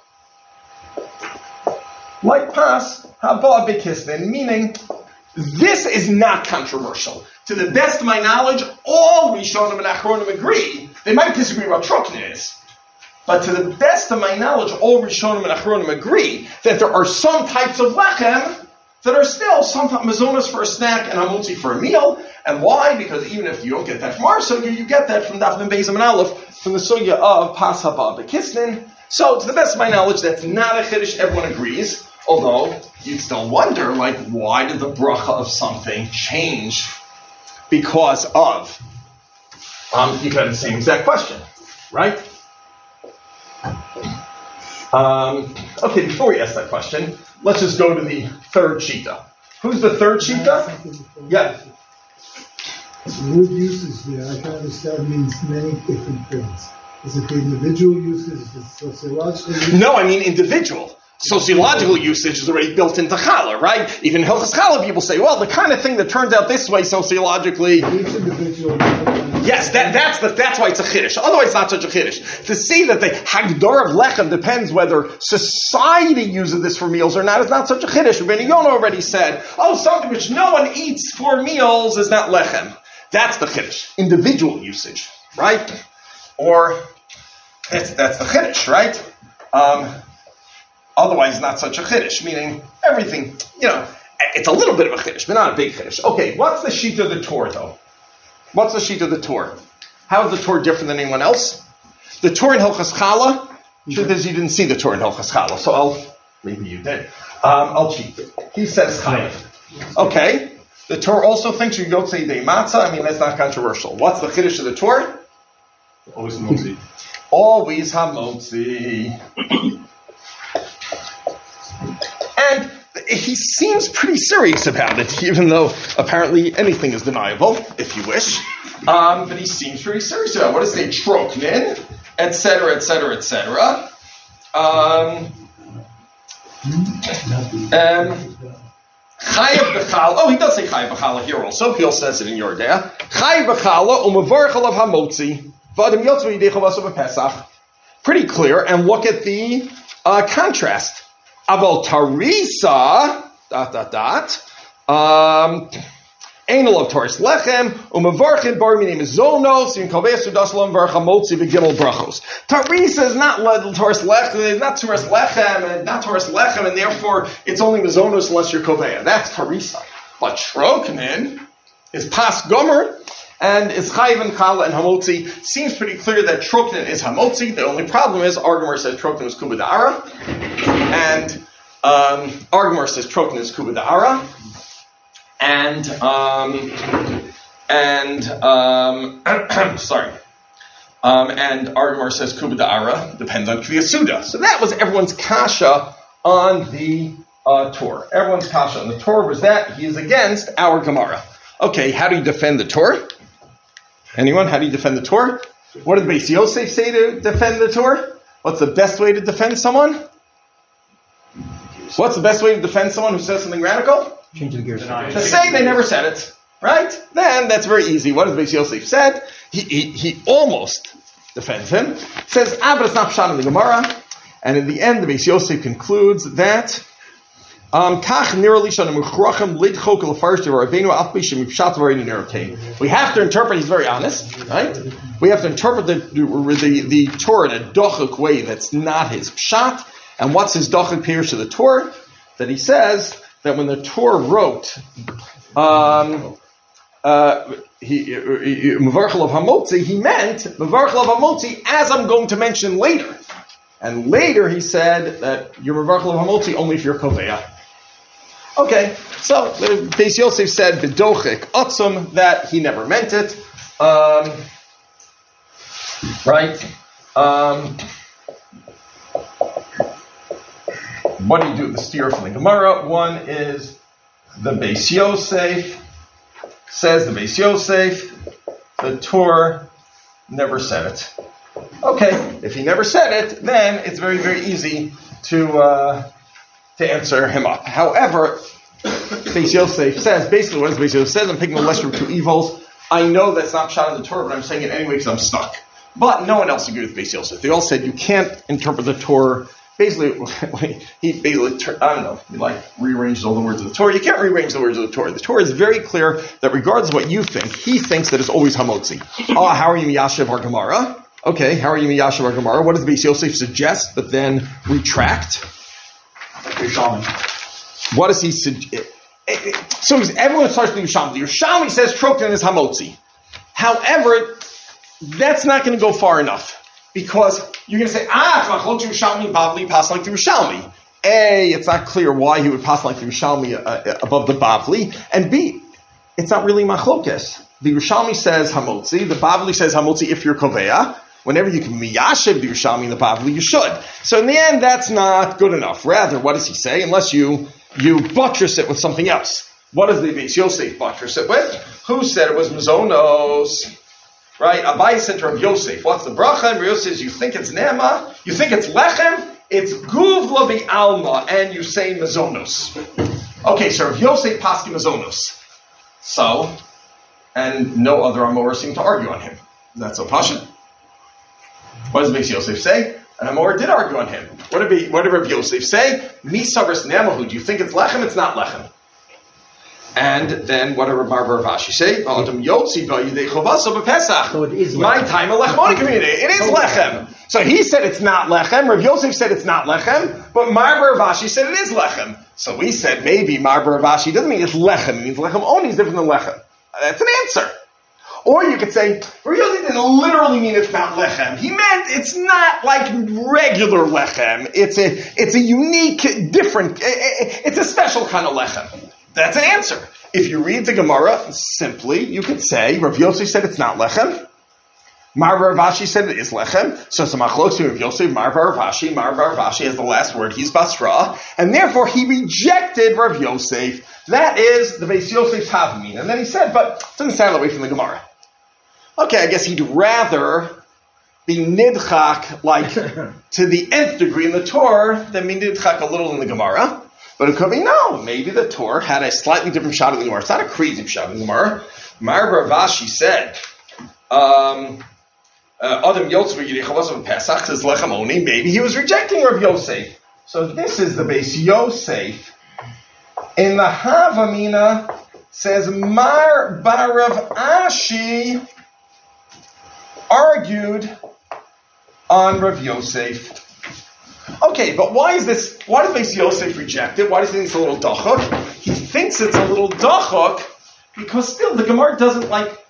like Pas Haba Abakistin, meaning this is not controversial. To the best of my knowledge, all Rishonim and Achronim agree. They might disagree what Troknin is. But to the best of my knowledge, all Rishonim and Achronim agree that there are some types of lechem that are still sometimes mizonos for a snack and hamutzi for a meal. And why? Because even if you don't get that from our sugya, you get that from Daf Ben Beis and Aleph, from the sugya of Pas Haba B'Kisnin. So to the best of my knowledge, that's not a chiddush. Everyone agrees. Although you'd still wonder, like, why did the bracha of something change because of? You could have the same exact question, right? Okay, before we ask that question, let's just go to the third shita. Who's the third shita? Yeah. The word usage there, I can understand, means many different things. Is it the individual usage? Is it sociological usage? No, I mean individual. Sociological usage is already built into challah, right? Even in Hilchos Challah, people say, well, the kind of thing that turns out this way sociologically. Each individual. Yes, that's why it's a chiddush. Otherwise, it's not such a chiddush. To see that the Hagdor of Lechem depends whether society uses this for meals or not is not such a chiddush. Rabbeinu Yonah already said, something which no one eats for meals is not Lechem. That's the chiddush. Individual usage, right? Or, that's the chiddush, right? Otherwise, not such a chiddush, meaning everything, it's a little bit of a chiddush, but not a big chiddush. Okay, what's the sheet of the Torah, though? What's the sheet of the Torah? How is the Torah different than anyone else? The Torah in Hilchos Challah, truth is you didn't see the Torah in Hilchos Challah, so maybe you did. I'll cheat. He says chayav. Okay, the Torah also thinks you yotzei dei matzah. I mean, that's not controversial. What's the chiddush of the Torah? Always hamotzi. Always hamotzi. And he seems pretty serious about it, even though apparently anything is deniable, if you wish. But he seems pretty serious about it. What does it say? Troknin, etc., etc., etc. Chayav b'chala. Oh, he does say chayav b'chala here also. Peel says it in your day. Chayav b'chala u'mavarch alav hamotzi v'adam yotzu yidei chavaso b'pesach. Pretty clear. And look at the contrast. Aval tarisa Anal of Taurus Lechem, Umavarchin Bar Minim Zonos, in Kalvesu Daslam Varchamotzi Vigimel Brachos. Tarisa is not Taurus Lechem, not Taurus Lechem, and not Taurus Lechem, and therefore it's only Mizonos unless you're Koveya. That's Tarisa. But Shrokanin is Pas Gomer, and is Chayiv and Chala and Hamotzi. Seems pretty clear that Trokanin is Hamotzi. The only problem is, Argamor says Trokanin is Kuba Da'ara, and Argamor says Trokanin is Kuba Da'ara. And Argamar says Kuba Da'ara depends on Kviyas Suda. So that was everyone's kasha on the Torah. Everyone's kasha on the Torah was that he is against our Gemara. Okay, how do you defend the Torah? Anyone? How do you defend the Torah? What did Beis Yosef say to defend the Torah? What's the best way to defend someone? What's the best way to defend someone who says something radical? Change the gears. To say they never said it, right? Then that's very easy. What has Beis Yosef said? He almost defends him. Says, but it's not pshat in the Gemara. And in the end, the Beis Yosef concludes that we have to interpret. He's very honest, right? We have to interpret the Torah in a dochuk way that's not his pshat. And what's his dochuk pirush to the Torah? That he says that when the Torah wrote, Mevarchel of Hamotzi, he meant Mevarchel of Hamotzi, as I'm going to mention later. And later he said that you're Mevarchel of Hamotzi only if you're Koveya. Okay, so Beis Yosef said B'dochik Atzum that he never meant it. Right? What do you do with the steer from the Gemara? One is the Beis Yosef, says the Beis Yosef, the Torah never said it. Okay, if he never said it, then it's very, very easy to answer him up. However, Beis Yosef says, basically what Beis Yosef says, I'm picking the lesser of two evils. I know that's not shot in the Torah, but I'm saying it anyway because I'm stuck. But no one else agreed with Beis Yosef. They all said you can't interpret the Torah. Basically, he rearranged all the words of the Torah. You can't rearrange the words of the Torah. The Torah is very clear that regardless of what you think, he thinks that it's always Hamotzi. How are you Miyashiv our Gemara? Okay, how are you Miyashiv our Gemara? What does Beis Yosef suggest, but then retract? Yerushalmi. What does he suggest? So everyone starts with Yerushalmi. Yerushalmi says Trokanin is Hamotzi. However, that's not going to go far enough. Because you're going to say, Machlok Yerushalmi Bavli pass like the Yerushalmi. A, it's not clear why he would pass like the Yerushalmi above the Bavli. And B, it's not really Machlokes. The Yerushalmi says Hamotzi. The Bavli says Hamotzi if you're Koveya. Whenever you can miyashiv the Yerushalmi and the Bavli, you should. So in the end, that's not good enough. Rather, what does he say? Unless you buttress it with something else. What does the Beis Yosef buttress it with? Who said it was Mizonos? Right? Abai said to Rav Yosef, what's the bracha? And Rav Yosef says, you think it's Nema? You think it's Lechem? It's Guvla Alma, and you say Mizonos. Okay, so Rav Yosef paski Mizonos. So, and no other Amor seemed to argue on him. Is that so passionate? What does Beis Yosef say? And Amor did argue on him. What did Rav Yosef say? Misavers Nemahu. Do you think it's Lechem? It's not Lechem. And then what did Rav Ashi say? So it is my time a Lechmoni community. It is Lechem. So he said it's not Lechem. Rav Yosef said it's not Lechem. But Rav Ashi said it is Lechem. So we said maybe Rav Ashi doesn't mean it's Lechem. It means Lechem only is different than Lechem. That's an answer. Or you could say, Rav Yosef didn't literally mean it's not Lechem. He meant it's not like regular Lechem. It's a unique, different, it's a special kind of Lechem. That's an answer. If you read the Gemara, simply, you could say, Rav Yosef said it's not Lechem. Rav Ashi said it is Lechem. So it's a machlok to Rav Yosef, Rav Ashi. Rav Ashi has the last word. He's Basra. And therefore, he rejected Rav Yosef. That is the Beis Yosef's Havmin. And then he said, but it doesn't sound that way from the Gemara. Okay, I guess he'd rather be nidchak, like, to the nth degree in the Torah than be nidchak a little in the Gemara. But it could be no. Maybe the Torah had a slightly different shot of the Gemara. It's not a crazy shot of the Gemara. Mar Ravashi said, Adam Yosef Pesach says Lechem Oni. Maybe he was rejecting Rav Yosef. So this is the base. Yosef in the Havamina says Mar Barav Ashi argued on Rav Yosef. Okay, but why is this? Why does Beis Yosef reject it? Why does he think it's a little dachok? He thinks it's a little dachok because still the Gemara doesn't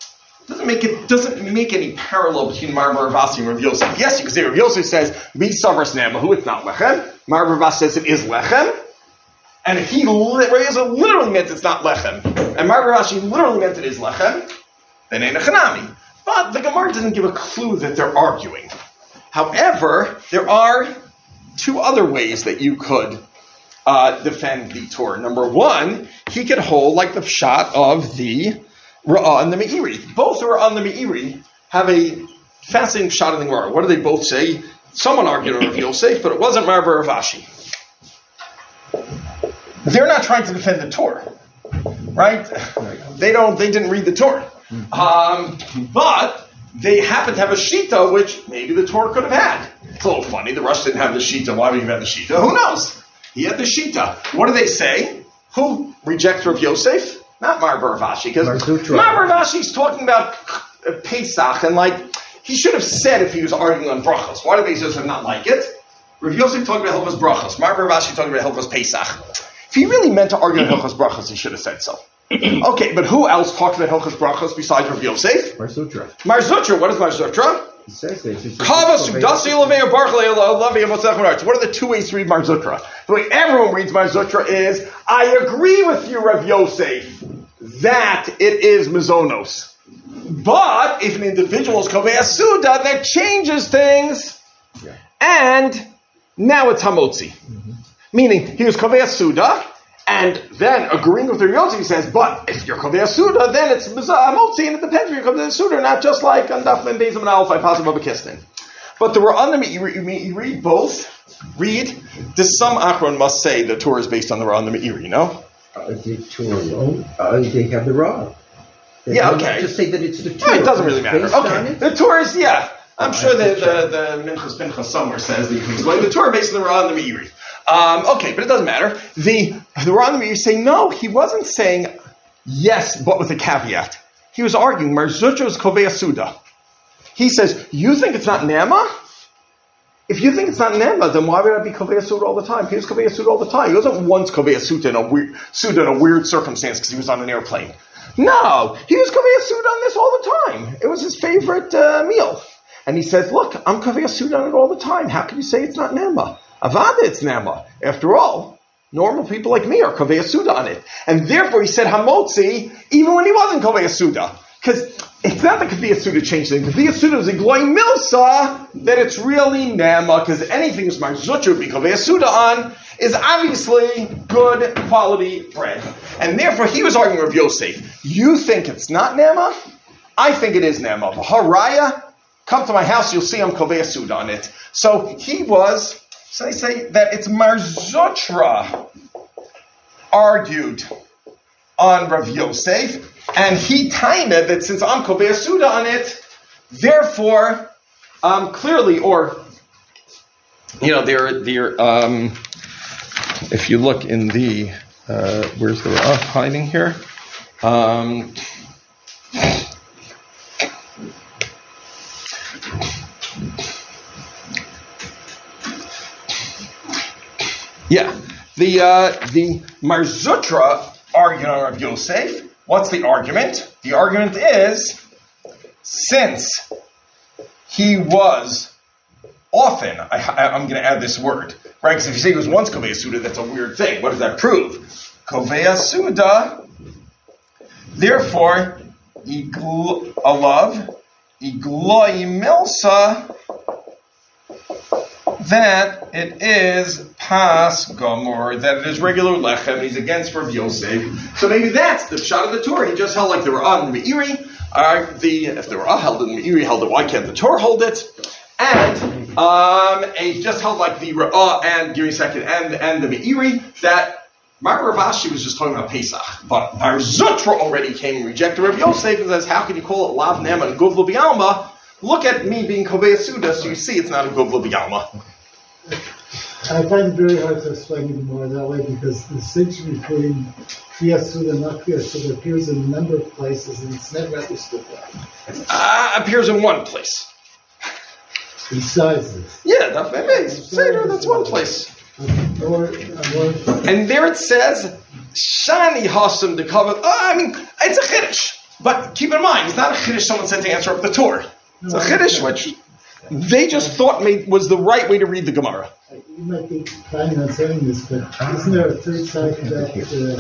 make any parallel between Mar Ravasi and Rav Yosef. Yes, you can say Rav Yosef says we savras nemahu, it's not lechem. Mar Ravasi says it is lechem, and if he Rav Yosef literally meant it's not lechem, and Mar Ravasi literally meant it is lechem, then ain't a chanami. But the Gemara doesn't give a clue that they're arguing. However, there are two other ways that you could defend the Torah. Number one, he could hold like the shot of the Ra'ah and the Me'iri. Both the Ra'ah and the Me'iri have a fascinating shot in the Gemara. What do they both say? Someone argued on Rav Yosef, but it wasn't Mar Bar Ravashi. They're not trying to defend the Torah, right? They didn't read the Torah. But they happen to have a Shita, which maybe the Torah could have had. It's a little funny. The Rush didn't have the Shita. Why would he have the Shita? Who knows? He had the Shita. What do they say? Who rejects Rav Yosef? Not Mar Bar Ravashi. Because Mar Bar Ravashi is talking about Pesach, and he should have said if he was arguing on brachos. Why did Beis Yosef not like it? Rav Yosef talking about Hilchos brachos. Mar Bar Ravashi talking about Hilchos Pesach. If he really meant to argue on Hilchos brachos, he should have said so. Okay, but who else talks about Hilchos brachos besides Rav Yosef? Mar Zutra. Mar Zutra. What is Mar Zutra? He says this. What are the two ways to read Mar Zutra? The way everyone reads Mar Zutra is, I agree with you, Rav Yosef, that it is Mizonos. But if an individual is Kovei Suda, that changes things. Yeah. And now it's Hamotzi. Mm-hmm. Meaning, he was Kovei Suda, and then agreeing with Rav Yosef, he says, but if you're Kovei Suda, then it's Hamotzi, and it depends if you're Kovei Suda or not, just like on Daf Ben Bezim and Aleph, I pass Baba Kistin. But the Ra'an, you read both. Does some Achron must say the Torah is based on the Ra'an the Me'iri, no? The Torah alone, they have the Ra'an. Yeah, okay. Just say that it's the Torah. It doesn't really matter. Okay, the Torah is, yeah. I'm sure that the Minchas Pinchas somewhere says that you can explain the Torah based on the Ra'an the Me'iri. Okay, but it doesn't matter. The Ra'an the Me'iri say, no, he wasn't saying yes, but with a caveat. He was arguing, Mar Zutra is Kovei Suda. He says, you think it's not Nema? If you think it's not Nema, then why would I be Kovei Suda all the time? He was Kovei Suda all the time. He wasn't once Kovei Suda in a weird circumstance because he was on an airplane. No, he was Kovei Suda on this all the time. It was his favorite meal. And he says, look, I'm Kovei Suda on it all the time. How can you say it's not Nema? Avada, it's Nema. After all, normal people like me are Kovei Suda on it. And therefore he said Hamotzi, even when he wasn't Kovei Suda. Because it's not the Kovei Suda changed things. Kovei Suda is a Gloi Milsa, that it's really Nema, because anything that Mar Zutra would be Kovei Suda on is obviously good quality bread. And therefore he was arguing with Yosef. You think it's not Nema? I think it is Nema. Haraya, come to my house, you'll see I'm Kovei Suda on it. So they say that it's Mar Zutra argued on Rav Yosef, and he tained that since I'm Kovei Suda on it, therefore, clearly, or, if you look in the, where's the Ra'ah hiding here? Yeah, the Mar Zutra argued on Rav Yosef. What's the argument? The argument is, since he was often, I'm going to add this word, right? Because if you say he was once Kovei Suda, that's a weird thing. What does that prove? Kovei Suda, therefore, Alav, Igloi Milsa, that it is pas gomor, that it is regular lechem, and he's against Rav Yosef. So maybe that's the shot of the Torah. He just held like the Ra'ah and the Me'iri. If the Ra'ah held it and the Me'iri held it, why can't the Torah hold it? And he just held like the Ra'ah and, give me a second, and the Me'iri, that Mar Rav Ashi was just talking about Pesach, but Bar Zutra already came and rejected Rav Yosef and says, how can you call it Lav Nema and Guvla B'Yalma? Look at me being Kovei Suda, so you see it's not a Guvla B'Yalma. I find it very hard to explain it more that way because the distinction between Kriyas Suda and not Kriyas Suda appears in a number of places and it's never understood that. Appears in one place. Besides this. Yeah, that's one place. And there it says, Shani Hasam de Kavod. It's a Chiddush. But keep in mind, it's not a Chiddush someone said to answer up the Torah. It's a Chiddush which they just thought was the right way to read the Gemara. You might be planning on saying this, but isn't there a third side to that?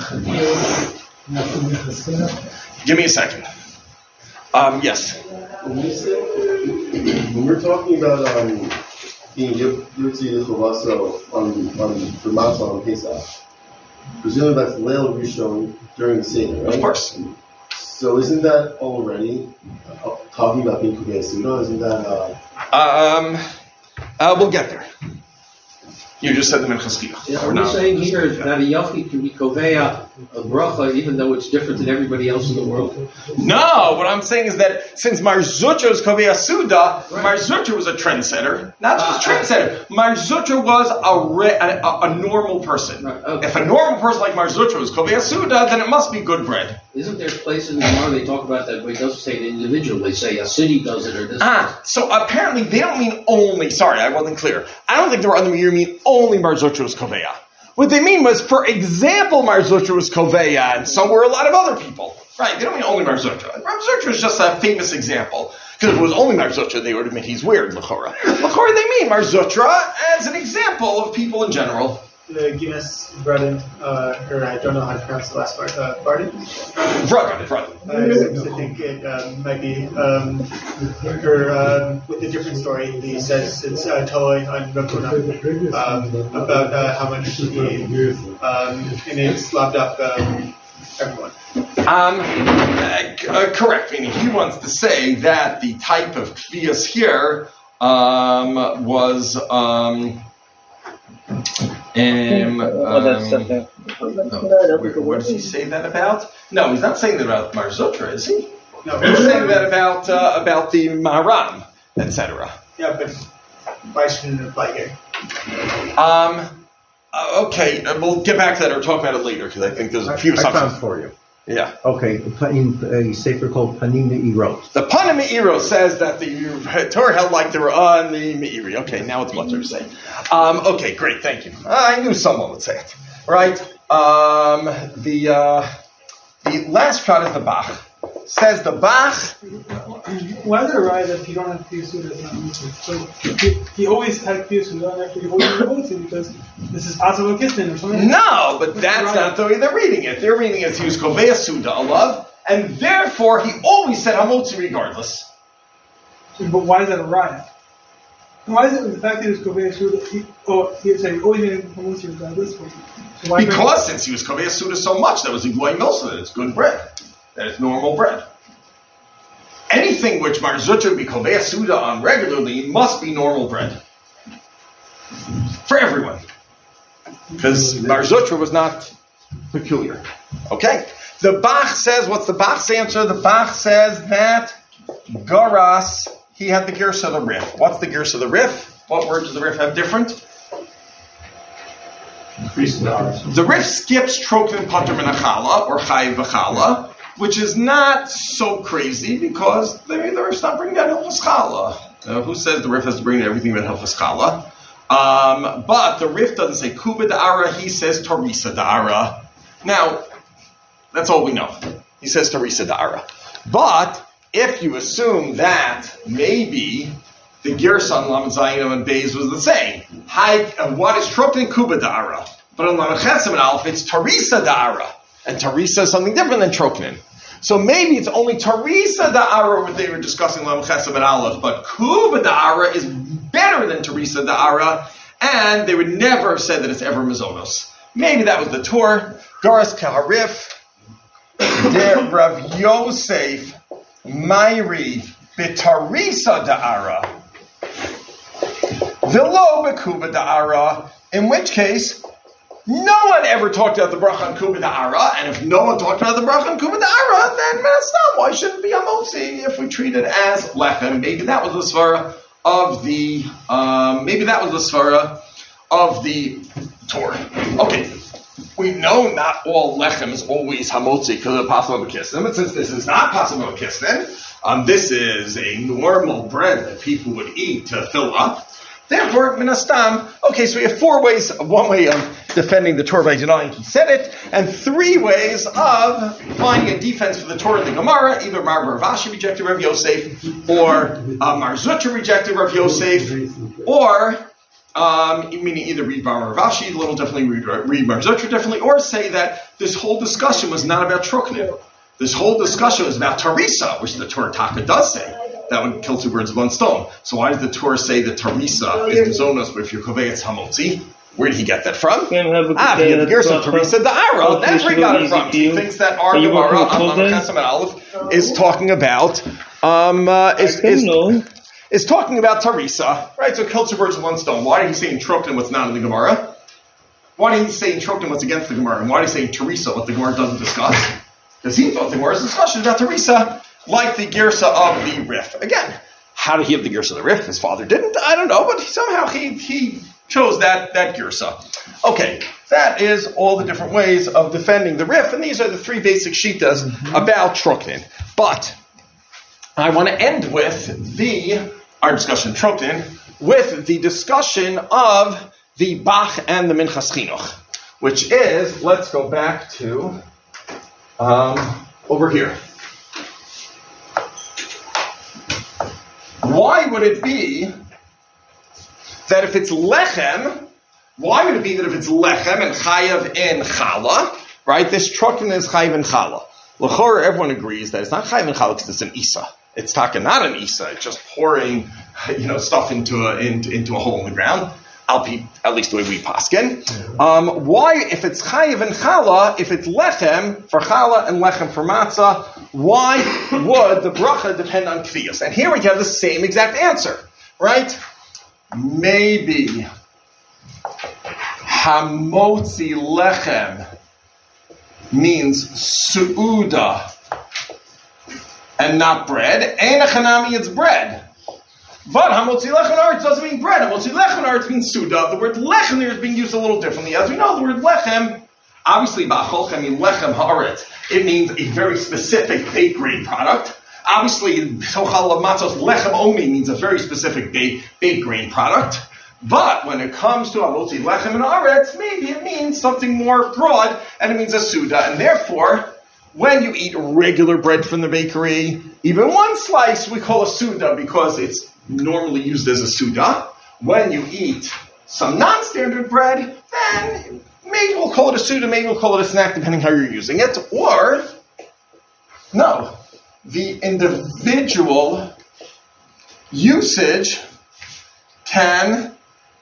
Give me a second. Yes. When we're talking about being Yotzi Chavasa on the Matzah on Pesach, presumably that's Leil Rishon during the Seder, right? Of course. So isn't that already talking about being Kovei Suda? Isn't that? We'll get there. You just said the Minchas Chinuch. Yeah, are we saying here that a Yochi can be Koveya a bracha even though it's different than everybody else in the world? No, what I'm saying is that since Mar Zutra was Kovei Suda, right. Mar Zutra was a trendsetter. Not just a trendsetter. Mar Zutra was a normal person. Right, okay. If a normal person like Mar Zutra was Kovei Suda, then it must be good bread. Isn't there places in the Gemara they talk about that, but it doesn't say an individual, they say a city does it or this. So apparently they don't mean only, sorry, I wasn't clear. I don't think the other mean only Mar Zutra was Koveya. What they mean was, for example, Mar Zutra was Koveya, and so were a lot of other people. Right, they don't mean only Mar Zutra. Mar Zutra is just a famous example. Because if it was only Mar Zutra, they would admit he's weird, L'chora. L'chora, they mean Mar Zutra as an example of people in general. The Guinness Bredin, or I don't know how to pronounce the last part, Bardin? Bredin. I think it might be, with a different story, he says it's Toloi on Rakuna, about how much he, and it's slopped up everyone. Correct, meaning he wants to say that the type of kvias here was what does he say that about? No, he's not saying that about Mar Zutra, is he? No, he's saying that about the Maharam, etc. Yeah, but why shouldn't it apply here? Okay, we'll get back to that or talk about it later because I think there's a few assumptions. I found for you. Yeah. Okay, in a sefer called Panim Me'irot. The Panim Me'irot says that the Torah held like they were on the Me'iri. Okay, now it's much to say. Okay, great, thank you. I knew someone would say it. Right? The last shot is the Bach. Says the Bach. Why is it right that if you don't have Piyasud, it's not Muslim? So he always had Piyasud, and after he always avoids it because this is possible Kistin or something. No, but that's not the way they're reading it. They're reading it as he was Kovei Suda Alav, and therefore he always said Hamotzi regardless. But why is that a riot? Why is it the fact that he was Kovei Suda? He always made Hamotzi regardless. So because since he was Kovei Suda so much, that was Igloy Milsa, that it's good bread. That is normal bread. Anything which Mar Zutra would be Kovei Suda on regularly must be normal bread. For everyone. Because Mar Zutra was not peculiar. Okay? The Bach says, what's the Bach's answer? The Bach says that Garas, he had the Gersa of the Rif. What's the Gersa of the Rif? What words does the Rif have different? The Rif skips Trokin Pater Menachala or Chayiv V'chala, which is not so crazy because the Rif's not bringing down Hilchos Chala. Who says the Rif has to bring everything about Hilchos Chala? But the Rif doesn't say Kuba Da'ara, he says Teresa Da'ara. Now, that's all we know. He says Teresa Da'ara. But if you assume that maybe the Gerson Lamed Zayin and Beis was the same, what is Trokin Kuba Da'ara? But on Lamed Chesim and Aleph, it's Teresa Da'ara. And Teresa is something different than Troknin. So maybe it's only Teresa Da'ara when they were discussing Lamed Chesim and Aleph, but Kuba Da'ara is better than Teresa Da'ara, and they would never have said that it's ever Mizonos. Maybe that was the Torah. Garas Kaharif, Der Rav Yosef, Mayri, B'Teresa Da'ara, V'lo B'Kuba Da'ara, in which case, no one ever talked about the bracha on Kuba Da'ara, and if no one talked about the bracha on Kuba Da'ara, then why shouldn't it be Hamotzi if we treat it as lechem? Maybe that was the svara of the Torah. Okay, we know not all lechem is always Hamotzi because of possible Kisnim, and since this is not possible Kisnim, this is a normal bread that people would eat to fill up. Therefore, minastam, okay, so we have 4 ways, 1 way of defending the Torah by denying he said it, and 3 ways of finding a defense for the Torah in the Gemara. Either Mar Rav Ashi rejected Rav Yosef, or Mar Zutra rejected Rav Yosef, or meaning either read Rav Ashi, a little definitely, read Mar Zutra definitely, or say that this whole discussion was not about Truknim. This whole discussion was about Teresa, which the Torah Taka does say. That would kill 2 birds with 1 stone. So why does the Torah say that Teresa is Zonos, but if you're Kovei, it's Hamotzi? Where did he get that from? The Gersa Teresa Da'ara. That's where he got it from. He thinks that our Gemara, Aleph, is talking about, is talking about Teresa. Right? So kill 2 birds with 1 stone. Why did he say in Truknim what's not in the Gemara? Why did he say in Truknim what's against the Gemara? And why did he say in Teresa what the Gemara doesn't discuss? Because he thought the Gemara's discussion about Teresa, like the Girsa of the Rif. Again, how did he have the Girsa of the Rif? His father didn't. I don't know, but somehow he chose that Girsa. Okay, that is all the different ways of defending the Rif, and these are the 3 basic shitas about Truknin. But I want to end with our discussion of Truknin with the discussion of the Bach and the Minchas Chinuch, which is, let's go back to over here. Why would it be that if it's lechem, and chayav in chala, right? This truckin is chayav in chala. L'chor, everyone agrees that it's not chayav in chala because it's an isa. It's talking not an isa. It's just pouring, stuff into a hole in the ground. At least the way we paskin. Why, if it's chayiv and chala, if it's lechem for chala and lechem for matzah, why would the bracha depend on kviyas? And here we have the same exact answer, right? Maybe hamotzi lechem means su'uda and not bread. Ein achanami, it's bread. But hamotzi lechem aretz doesn't mean bread. Hamotzi lechem aretz means suda. The word lechem there is being used a little differently. As we know, the word lechem, obviously ba'acholchem means lechem haaretz. It means a very specific baked grain product. Obviously, sochal matzos lechem omi means a very specific baked grain product. But when it comes to hamotzi lechem and aretz, maybe it means something more broad, and it means a suda. And therefore, when you eat regular bread from the bakery, even 1 slice we call a suda because it's normally used as a suda. When you eat some non-standard bread, then maybe we'll call it a suda, maybe we'll call it a snack, depending how you're using it. Or, no, the individual usage can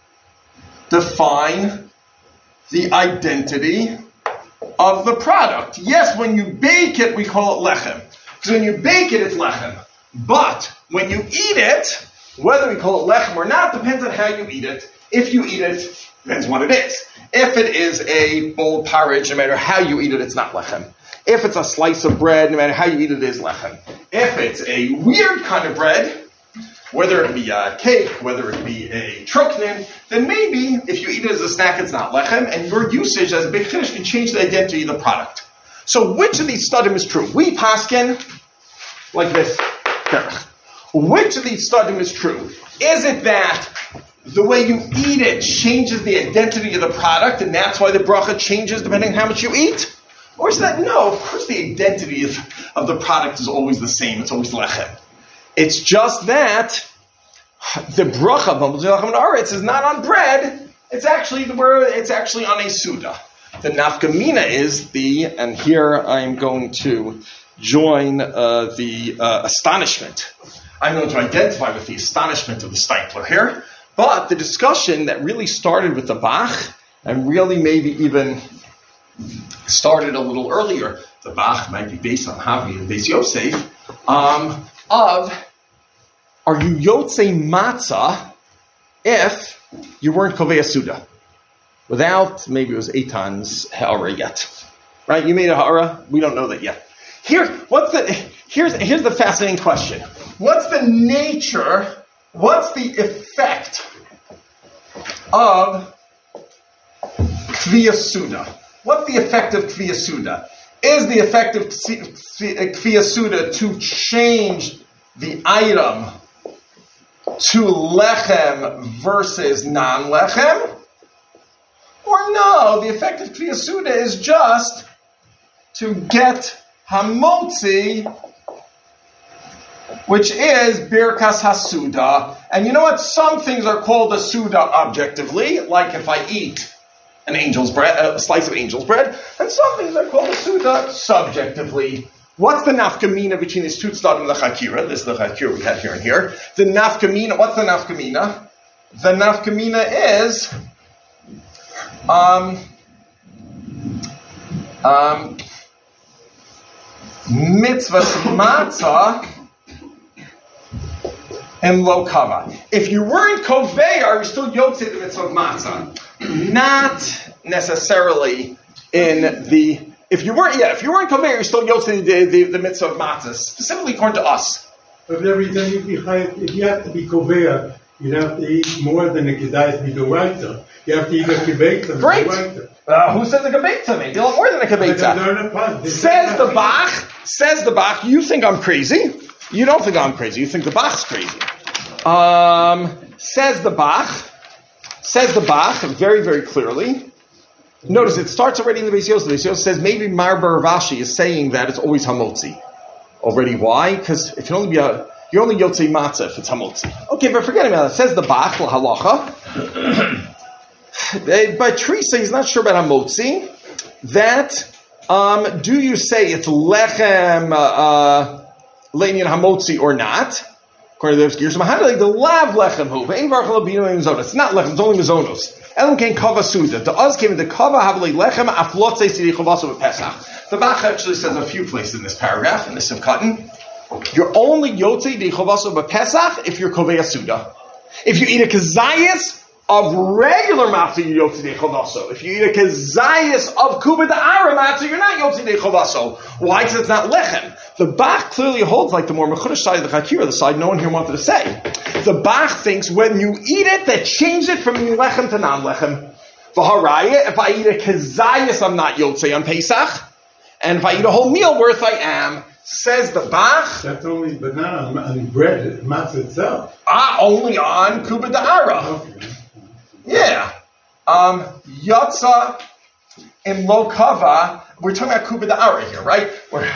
define the identity of the product. Yes, when you bake it, we call it lechem. Because when you bake it, it's lechem. But when you eat it, whether we call it lechem or not, depends on how you eat it. If you eat it, depends what it is. If it is a bowl porridge, no matter how you eat it, it's not lechem. If it's a slice of bread, no matter how you eat it, it is lechem. If it's a weird kind of bread, whether it be a cake, whether it be a truknin, then maybe if you eat it as a snack, it's not lechem, and your usage as a big finish can change the identity of the product. So which of these stadim is true? We paskin like this. Which of these stadim is true? Is it that the way you eat it changes the identity of the product, and that's why the bracha changes depending on how much you eat? Or is that no? Of course the identity of the product is always the same. It's always lechem. It's just that the bracha of lechem aretz is not on bread. It's actually on a suda. The nafkamina is and here I'm going to join the astonishment. I'm going to identify with the astonishment of the Steipler here. But the discussion that really started with the Bach, and really maybe even started a little earlier, the Bach might be based on Havi and Beis Yosef, are you Yotzei Matzah if you weren't Kovei Suda? without, maybe it was Eitan's ha'ara yet. Right? You made a ha'ara? We don't know that yet. Here's the fascinating question. What's the effect of Kviyas Suda? What's the effect of Kviyas Suda? Is the effect of Kviyas Suda to change the item to lechem versus non-lechem? Or no, the effect of Kviyas Suda is just to get hamotzi, which is birkas hasuda. And you know what? Some things are called a suda objectively, like if I eat an angel's bread, a slice of angel's bread, and some things are called a suda subjectively. What's the nafkamina between these two tzadim the chakira? This is the chakira we have here and here. The nafkamina, what's the nafkamina? The nafkamina is mitzvah matzah and lo kava. If you weren't kovei, are you still yotzei the mitzvah of matzah? Not necessarily in the. If you weren't kovei, you're still yotzei the mitzvah of matzah, specifically according to us. But every time if you have to be kovei, you have to eat more than the kedais midoraita. You have to eat a kibbutz. Great. Who says a kibbutz? Maybe a lot more than a kibbutz. Says the Bach. You think I'm crazy? You don't think I'm crazy. You think the Bach's crazy. Says the Bach very, very clearly. Notice it starts already in the Beis Yosef. The Beis Yosef says maybe Marbar Rashi is saying that it's always hamotzi. Already, why? Because if you only you're only yotzei matzah if it's hamotzi. Okay, but forget about it. Says the Bach halacha. But Teresa, he's not sure about hamotzi. That do you say it's lechem leinian hamotzi or not? According to the Gears Mahadalik, the lav lechem hu. It's not lechem, it's only mizonos. Elam came kava suda. The Oz came into kava havli lechem aflotze sidi chavasu Pesach. The Bach actually says a few places in this paragraph, in this Simchatin. You're only yotzei di chavasu Pesach if you're kovei suda. If you eat a kazayas of regular matzah, you're yotzei di chavasu. If you eat a kazayas of kuba da'ara matzah, you're not yotzei di chavasu. Why? Because it's not lechem. The Bach clearly holds like the more mechudesh side of the chakira, the side no one here wanted to say. The Bach thinks when you eat it, that changes it from lechem to non-lechem. V'haraya, if I eat a kazayas, I'm not yotzei on Pesach. And if I eat a whole meal worth, I am. Says the Bach. That's only, but not on bread, matzah itself. Only on kuba da'ara. Okay. Yeah. Yatsa in lo kava. We're talking about kuba da'ara here, right?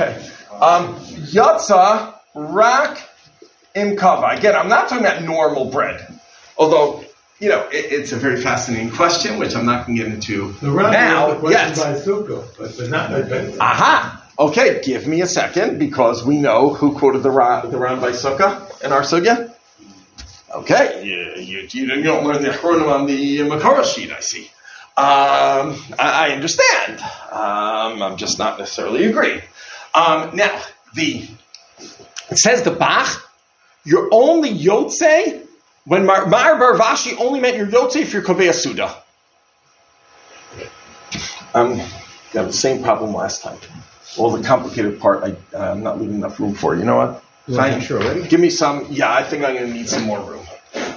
Yatsa rak im kava. Again, I'm not talking about normal bread. Although, it's a very fascinating question, which I'm not going to get into now. Yes. By Sukkah, but not by Pesach. Aha. Okay, give me a second, because we know who quoted the Ran by Sukkah in our sugya. Okay, you don't learn the Achronim on the Makara sheet, I see. I understand. I'm just not necessarily agreeing. Now, it says the Bach, you're only yotzei when Mar Bar Vashi only meant you're yotzei if you're kovei suda. You have the same problem last time. Well, the complicated part, I'm not leaving enough room for. You know what? Fine, sure. Ready? Give me some. Yeah, I think I'm going to need some more room.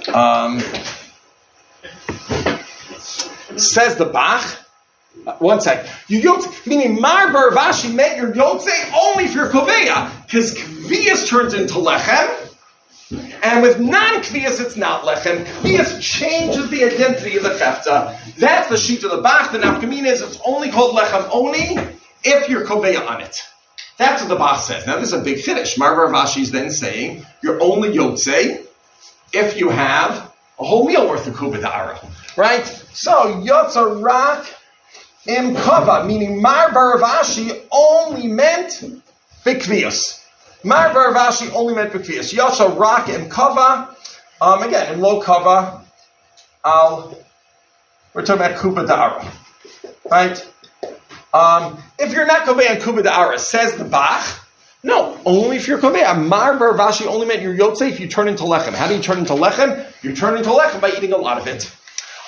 Says the Bach. One sec. You yotzei, meaning Mar Bar Vashi meant you're yotzei only if you're koveya, because kviyas turns into lechem, and with non-kviyas it's not lechem. Kviyas changes the identity of the chefta. That's the sheet of the Bach. The nafkamina is it's only called lechem only if you're koveya on it. That's what the Bach says. Now this is a big finish. Mar Bar Vashi is then saying you're only yotzei if you have a whole meal worth of kuba da'ara. Right? So yotza rak im kava, meaning Mar Bar Vashi only meant bikviyas. Mar Bar Vashi only meant bikviyas. Yotza rak im kava, again, in low kava, we're talking about kuba da'ara. Right? If you're not kovei on kuba da'ara, says the Bach, no, only if you're kovei. Mar Bar Vashi only meant you're yotzei if you turn into lechem. How do you turn into lechem? You turn into lechem by eating a lot of it.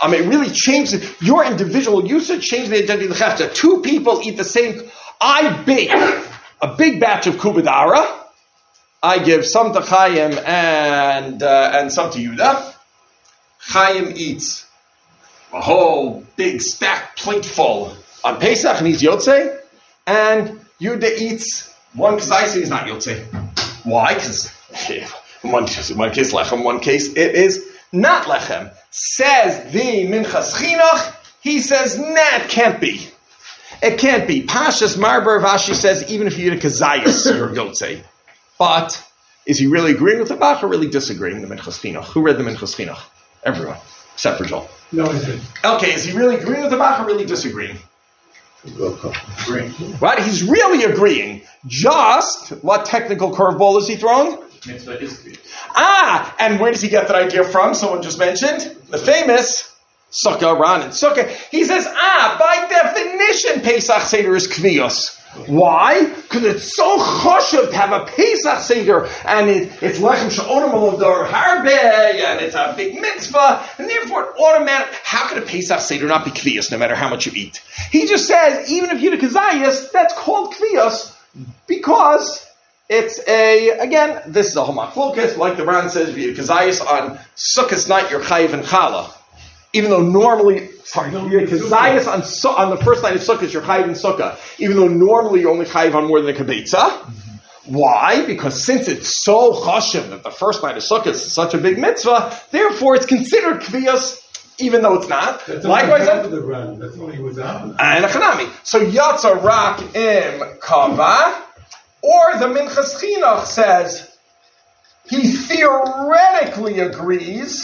It really changed your individual usage, changed the identity of the chefza. Two people eat the same. I bake a big batch of kubadara. I give some to Chaim and some to Yudah. Chaim eats a whole big stack plate full on Pesach and he's Yotzei, and Yudah eats one kazayis, he's not Yotzei. Why? Because in one case lechem, one case it is not lechem. Says the Minchas Chinuch, he says, nah, it can't be. It can't be. Pashas Marber Vashi says, even if you eat a kazayis, you're Yotzei. But is he really agreeing with the Bach or really disagreeing with the Minchas Chinuch? Who read the Minchas Chinuch? Everyone, except for Joel. No, he didn't. Okay, is he really agreeing with the Bach or really disagreeing? Agreeing. Right? He's really agreeing. Just what technical curveball is he throwing? Mitzvah is kvius. And where does he get that idea from? Someone just mentioned the famous Sukkah, Ran and Sukkah. He says, by definition, Pesach Seder is kvius. Why? Because it's so choshev to have a Pesach Seder, and it's lechem she'onim olodor harbe, and it's a big mitzvah, and therefore automatic. How could a Pesach Seder not be kvius, no matter how much you eat? He just says, even if you do kazayas, that's called kvius, because it's again, this is a homachlokas, like the Ran says, if you do kazayas on Sukkah's night, you're chayiv and challah. Even though normally, kazayas on the first night of Sukkah, you're chayiv in Sukkah. Even though normally you're only chayiv on more than a kibetza. Why? Because since it's so chashiv that the first night of Sukkah is such a big mitzvah, therefore it's considered kviyas, even though it's not. That's likewise, the run. That's only was out. And a chanami. So yatsa rak im kava, or the Minchas Chinuch says he theoretically agrees.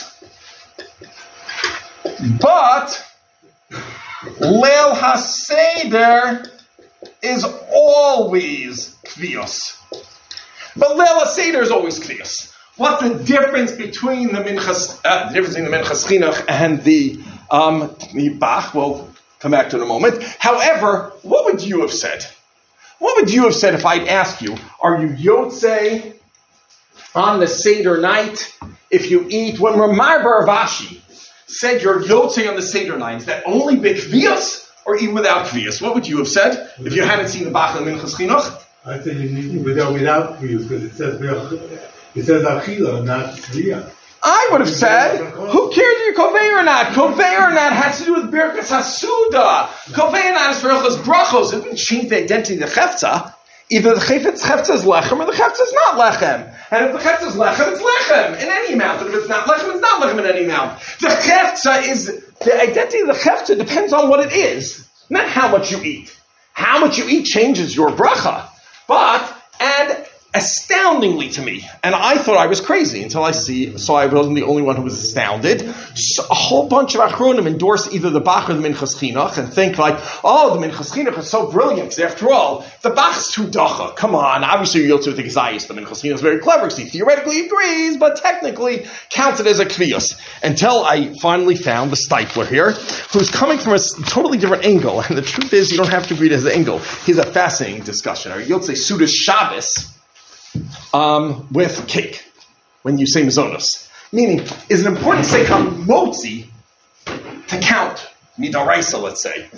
But Leil HaSeder is always Kvios. But Leil HaSeder is always Kvios. What's the difference between the Minchas Chinuch and the Bach? We'll come back to it in a moment. However, what would you have said? What would you have said if I'd asked you, are you Yotzei on the Seder night if you eat, when Ramar Baravashi said you're Yotzei on the Seder night, is that only B'Kvius or even without Kvius? What would you have said if you hadn't seen the Bach and Minchas Chinuch? I say you need without Kvius, because it says Achila, not Kviyah. I would have said, who cares if you're Kovei or not? Kovei or not has to do with Birkas Hasuda. Kovei or not is for Hilchos Brachos. It didn't change the identity of the Chefza. Either the Chefza is Lechem or the Chefza is not Lechem. And if the Chefza is Lechem, it's Lechem in any amount. And if it's not Lechem, it's not Lechem in any amount. The Chefza the identity of the Chefza depends on what it is, not how much you eat. How much you eat changes your bracha. And astoundingly to me, and I thought I was crazy until I wasn't the only one who was astounded. So a whole bunch of Achronim endorse either the Bach or the Minchas Chinuch and think like, oh, the Minchas Chinuch is so brilliant, because after all, the Bach's too dacha. Come on, obviously you're Yotzei with the Gezayis. The Minchas Chinuch is very clever, because he theoretically agrees, but technically counts it as a Kviyos. Until I finally found the Steipler here, who's coming from a totally different angle, and the truth is, you don't have to read his angle. He's a fascinating discussion. Or Yotzei Sudas Shabbos, with cake, when you say Mizonos. Meaning, is it important to say Motzi to count Midaraisa, let's say?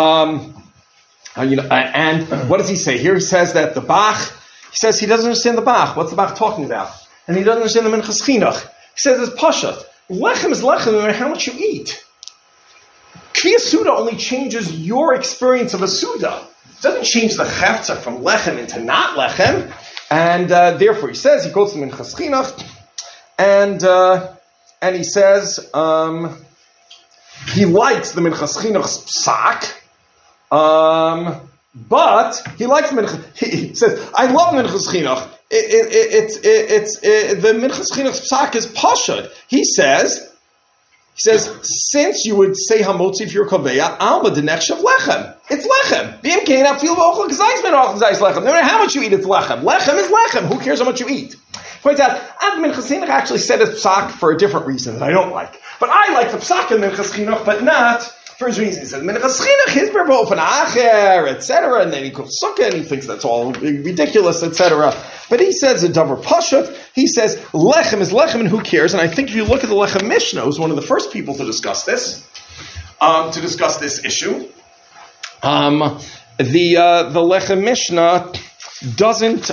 And what does he say? Here he says that the Bach, he says he doesn't understand the Bach. What's the Bach talking about? And he doesn't understand the Minchas Chinuch. He says it's Pashat. Lechem is lechem no matter how much you eat. Kviyas Suda only changes your experience of a Suda. It doesn't change the Chefza from lechem into not lechem. And therefore, he says, he quotes the Minchas Chinuch, and he says he likes the Minchas Chinuch's psak, but he likes Minchas. He says, I love Minchas Chinuch. The Minchas Chinuch's psak is pashut. He says, since you would say hamotzi if you're koveya, alma the next of lechem. It's lechem. B'imkein afil v'ochel k'zayis ben ochel k'zayis lechem. No matter how much you eat, it's lechem. Lechem is lechem. Who cares how much you eat? Points out, Minchas Chinuch actually said it's psak for a different reason that I don't like. But I like the psak in Minchas Chinuch, but not for his reasons. He says, Minchas Chinuch, his berbofen acher, etc. And then he goes sukkah, and he thinks that's all ridiculous, etc. But he says a davar pashut. He says lechem is lechem, and who cares? And I think if you look at the Lechem Mishnah, who's one of the first people to discuss this issue. The Lechem Mishnah doesn't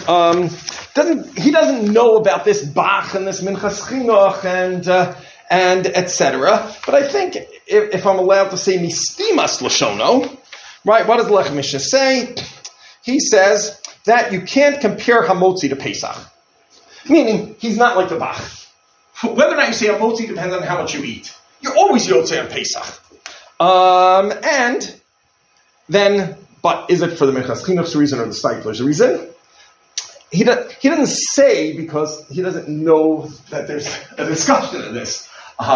know about this Bach and this Minchas Chinuch and etc. But I think if I'm allowed to say mistimas lashono, right? What does the Lechem Mishnah say? He says that you can't compare Hamotzi to Pesach, meaning he's not like the Bach. Whether or not you say Hamotzi depends on how much you eat. You're always Yotzei on Pesach, and then. But is it for the Minchas Chinuch's reason or the Steipler's reason? He doesn't say because he doesn't know that there's a discussion of this.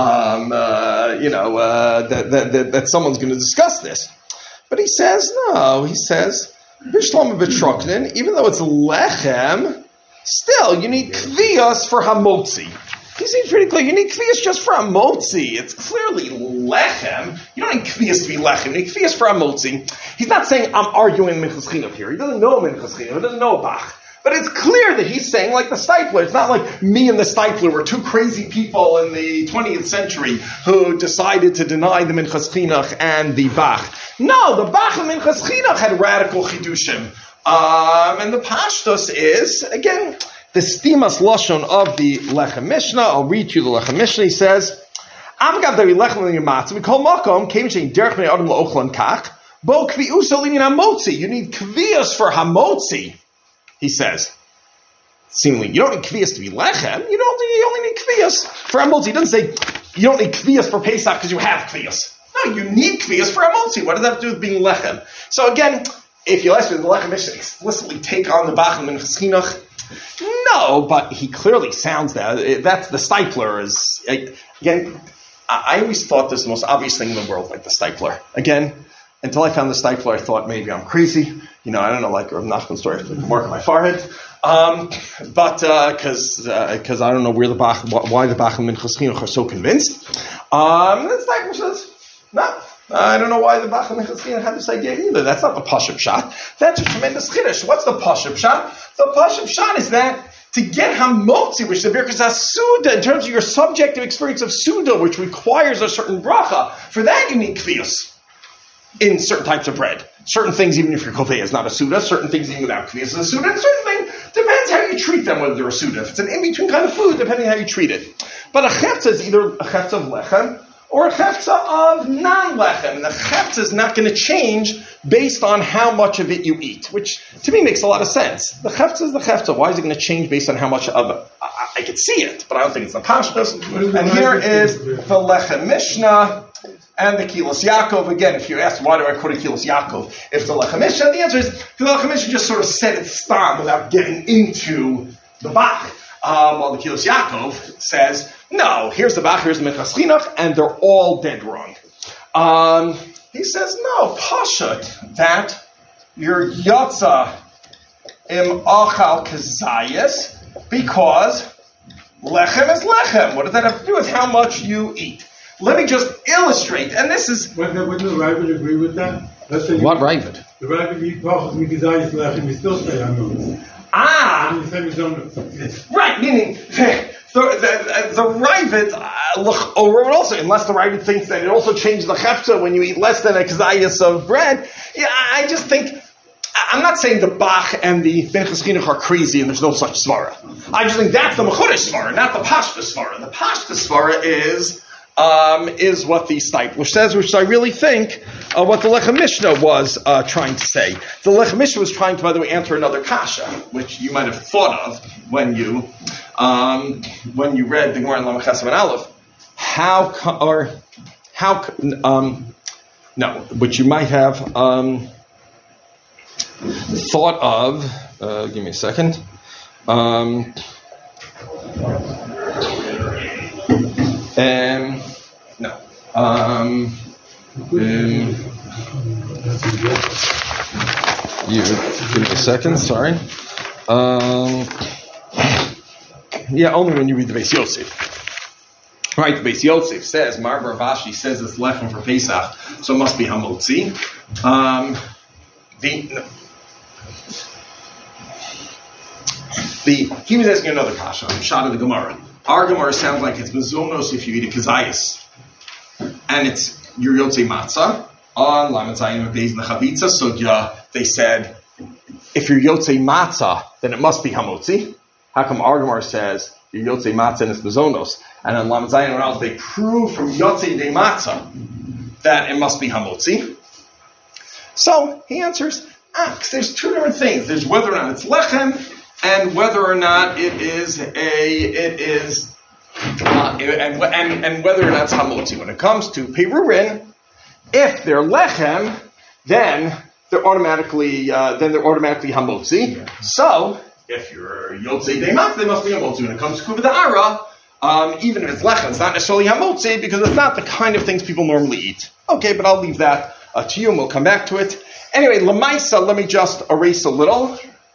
That someone's going to discuss this. But he says, no, he says, Bishlam B'Troknin, even though it's lechem, still you need kviyas for hamotzi. He seems pretty clear. You need kviyas just for hamotzi. It's clearly lechem. You don't need kviyas to be lechem. You need kviyas for hamotzi. He's not saying I'm arguing Minchas Chinuch here. He doesn't know Minchas Chinuch. He doesn't know Bach. But it's clear that he's saying like the Steipler. It's not like me and the Steipler were two crazy people in the 20th century who decided to deny the Minchas Chinuch and the Bach. No, the Bach and Minchas Chinuch had radical chidushim. And the Pashtus is, again, the stimas lashon of the Lechem Mishnah. I'll read to you the Lechem Mishnah. He says, "Amgav dari lechem l'yamatzim. We call makom came saying derech bnei adam la'ochlan kach bo kviusa linyan hamotzi. You need kvius for hamotzi." He says, seemingly, you don't need kvius to be lechem. You only need kvius for hamotzi. He doesn't say you don't need kvius for Pesach because you have kvius. No, you need kvius for hamotzi. What does that have to do with being lechem? So again, if you ask me, the Lechem Mishnah explicitly take on the Bach and Minchas Chinuch. No, but he clearly sounds that. That's the Steipler. Again, I always thought this was the most obvious thing in the world, like the Steipler. Again, until I found the Steipler, I thought maybe I'm crazy. I don't know, like Rav Nachman's story, I mark on my forehead. Because I don't know why the Bach and Minchas Chinuch are so convinced. The Steipler says, no. I don't know why the Bach and Minchas Chinuch had this idea either. That's not the Pashup Shot. That's a tremendous chiddush. What's the Pashup Shot? The Pashup Shot is that to get Hamotzi, which is the Birkas HaSuda, in terms of your subjective experience of Suda, which requires a certain bracha, for that you need kviyus in certain types of bread. Certain things, even if your kovei is not a Suda, certain things even without kviyus is a Suda, and certain things, depends how you treat them, whether they're a Suda. If it's an in-between kind of food, depending on how you treat it. But a chefza is either a chefza of lechem, or a chefza of non-lechem. And the chefza is not going to change based on how much of it you eat, which to me makes a lot of sense. The chefza is the chefza. Why is it going to change based on how much of it? I can see it, but I don't think it's the pashtus. And here is the Lechem Mishnah and the Kilos Yaakov. Again, if you ask why do I quote a Kilos Yaakov, if it's the Lechem Mishnah, the answer is the Lechem Mishnah just sort of set its stam without getting into the Bach. While the Kilos Yaakov says, no, here's the Bach, here's the Minchas Chinuch, and they're all dead wrong. He says, no, Pashat, that your Yatza im Achal Kazayas, because Lechem is Lechem. What does that have to do with how much you eat? Let me just illustrate, and this is... Wouldn't the Ravid agree with that? What Ravid? The Ravid eat Pachas Mikazayas Lechem, he still say Hamotzi. Right, meaning the Ravid would also, unless the Ravid thinks that it also changes the chefza when you eat less than a kazayas of bread. Yeah, I just think, I'm not saying the Bach and the Minchas Chinuch are crazy and there's no such svara. I just think that's the Mechudesh svara, not the Pashta svara. The Pashta svara is what the Steipler says, which I really think what the Lechem Mishnah was trying to say. The Lechem Mishnah was trying to, by the way, answer another kasha, which you might have thought of when you read the Gemara in Lamed Ches and Aleph. Which you might have thought of. Give me a second. You give me a second, sorry. Only when you read the Beis Yosef. Right, Beis Yosef says, Mar Bar Avashi says it's lechem for Pesach, so it must be hamotzi. He was asking another kasha, shot of the Gemara. Our Gemara sounds like it's mezonos if you eat a kazayis, and it's your yotzei matzah on lamed zayin and beis nechavitza. So they said, if you're yotzei matzah, then it must be hamotzi. How come our Gemara says your yotzei matzah and it's mezonos? And on lamed zayin and else they prove from yotzei de matzah that it must be hamotzi. So he answers, because there's two different things. There's whether or not it's lechem, and whether or not it is and whether or not it's hamotzi. When it comes to perurin, if they're lechem, then they're automatically hamotzi. So if you're yotzei de matzah, they must be hamotzi. When it comes to kuva da'ara, even if it's lechem, it's not necessarily hamotzi because it's not the kind of things people normally eat. Okay, but I'll leave that to you, and we'll come back to it. Anyway, Lamaisa, let me just erase a little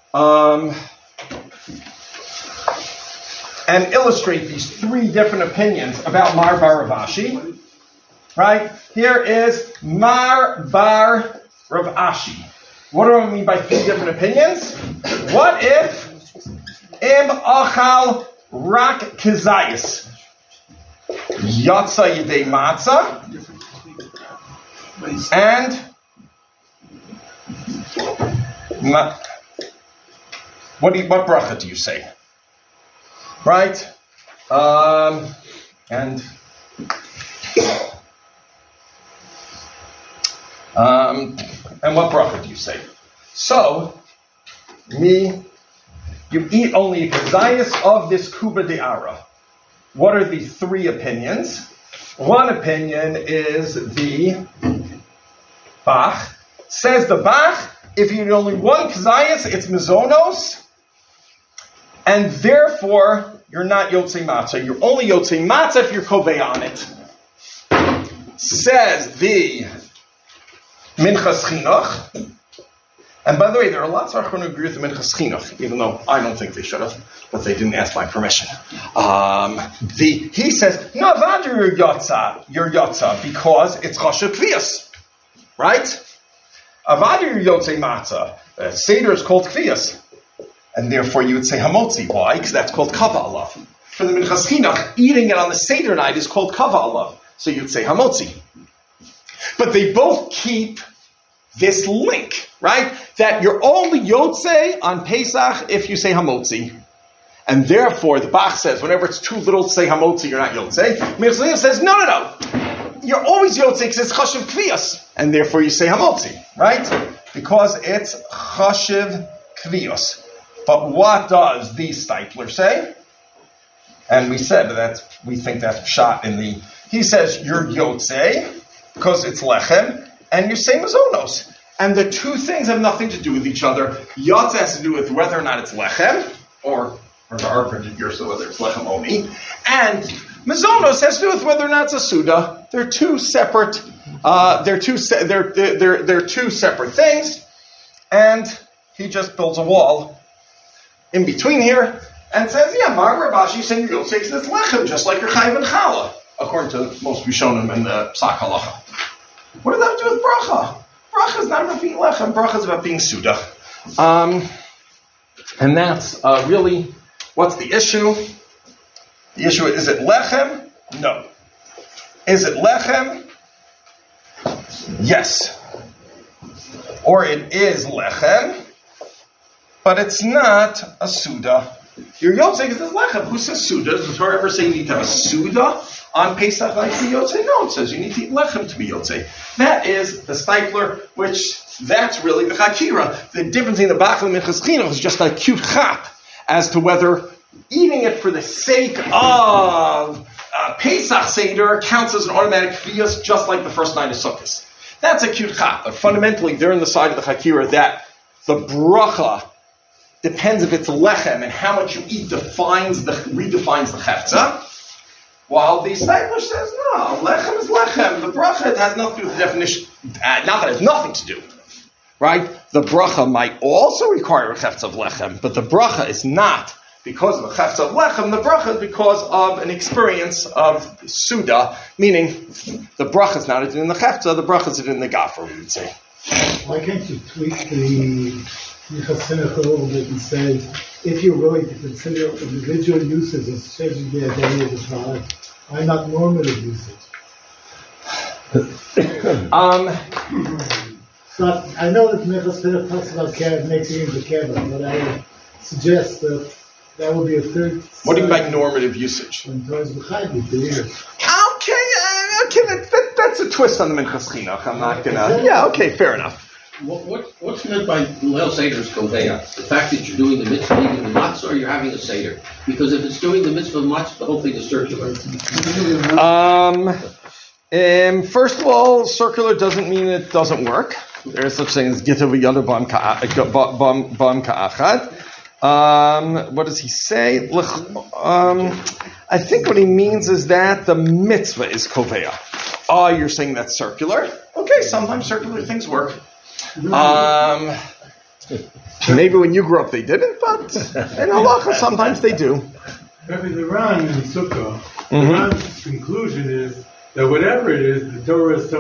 and illustrate these three different opinions about Mar Bar Avashi. Right? Here is Mar Bar Rav Ashi. What do I mean by three different opinions? What if Im Achal Rak Kizayis Yatsa Yidei Matzah and what bracha do you say? Right? And what bracha do you say? So, you eat only a kazayas of this kuba de'ara. What are the three opinions? One opinion is the Bach. Says the Bach, if you eat only one kazayas, it's mezonos, and therefore you're not yotzei matzah. You're only yotzei matzah if you're kovei on it. Says the Minchas Chinuch. And by the way, there are lots of Achronim who agree with the Minchas Chinuch, even though I don't think they should have, but they didn't ask my permission. He says, no, Avadir you're yotza, because it's Chashav Kviyas. Right? Avadir you're yotzei matzah. Seder is called Kviyas. And therefore you would say hamotzi. Why? Because that's called kava alav. For the Minchas Chinuch, eating it on the Seder night is called kava alav. So you'd say hamotzi. But they both keep this link, right? That you're only yotze on Pesach if you say hamotzi. And therefore, the Bach says, whenever it's too little to say hamotzi, you're not yotze. Mirzalim says, no. You're always yotze because it's chashiv kviyos. And therefore you say hamotzi, right? Because it's chashiv kviyos. But what does the Steipler say? And we said we think that's shot in the, he says, you're yotze because it's lechem, and you say mazonos. And the two things have nothing to do with each other. Yotze has to do with whether or not it's lechem, or the our printed here, so whether it's lechem oni. And mazonos has to do with whether or not it's a suda. They're two separate. They're two separate things. And he just builds a wall in between here and says, "Yeah, Mar Bar Avashi saying you're yotze because it's lechem, just like your chayiv and challah, according to most Rishonim and the Psak Halacha." What does that have to do with bracha? Bracha is not about being lechem. Bracha is about being suda. And that's really, what's the issue? The issue is it lechem? No. Is it lechem? Yes. Or it is lechem, but it's not a suda. Your yotze is lechem. Who says suda? Does the Torah ever say you need to have a suda on Pesach like the yotze? No, it says you need to eat lechem to be yotze. That is the Steipler, which that's really the Chakira. The difference in the Bach and the Minchas Chinuch is just a cute chap as to whether eating it for the sake of Pesach Seder counts as an automatic kviyos, just like the first night of Sukkot. That's a cute chap, but fundamentally they're on the side of the Chakira that the bracha depends if it's lechem and how much you eat redefines the chefza. While the Steipler says, no, lechem is lechem. The bracha has nothing to do with the definition. Not that it has nothing to do. Right? The bracha might also require a chefza of lechem, but the bracha is not because of the chefza of lechem, the bracha is because of an experience of suda, meaning the bracha is not in the chefza, the bracha is in the gaffer, we would say. Why can't you tweak the Yichas a little bit and say, if you're willing to consider individual uses as changing the identity of the product, why not normative usage? But I know that Minchas Chinuch talks about making it into keva, but I would suggest that would be a third. What do you mean by normative usage? That's a twist on the Minchas Chinuch. I'm not gonna. Yeah, okay, fair enough. What's meant by Leil Seder's Koveya? The fact that you're doing the mitzvah eating the matzah, or you're having a Seder? Because if it's doing the mitzvah matzah, the whole thing is circular. First of all, circular doesn't mean it doesn't work. There is such thing as gita v'yada bam ka'achad. What does he say? I think what he means is that the mitzvah is koveya. You're saying that's circular? Okay, sometimes circular things work. Maybe when you grew up they didn't, but in halacha sometimes they do. Rabbi the Ran in Sukkah, the Ran's conclusion is that whatever it is, the Torah is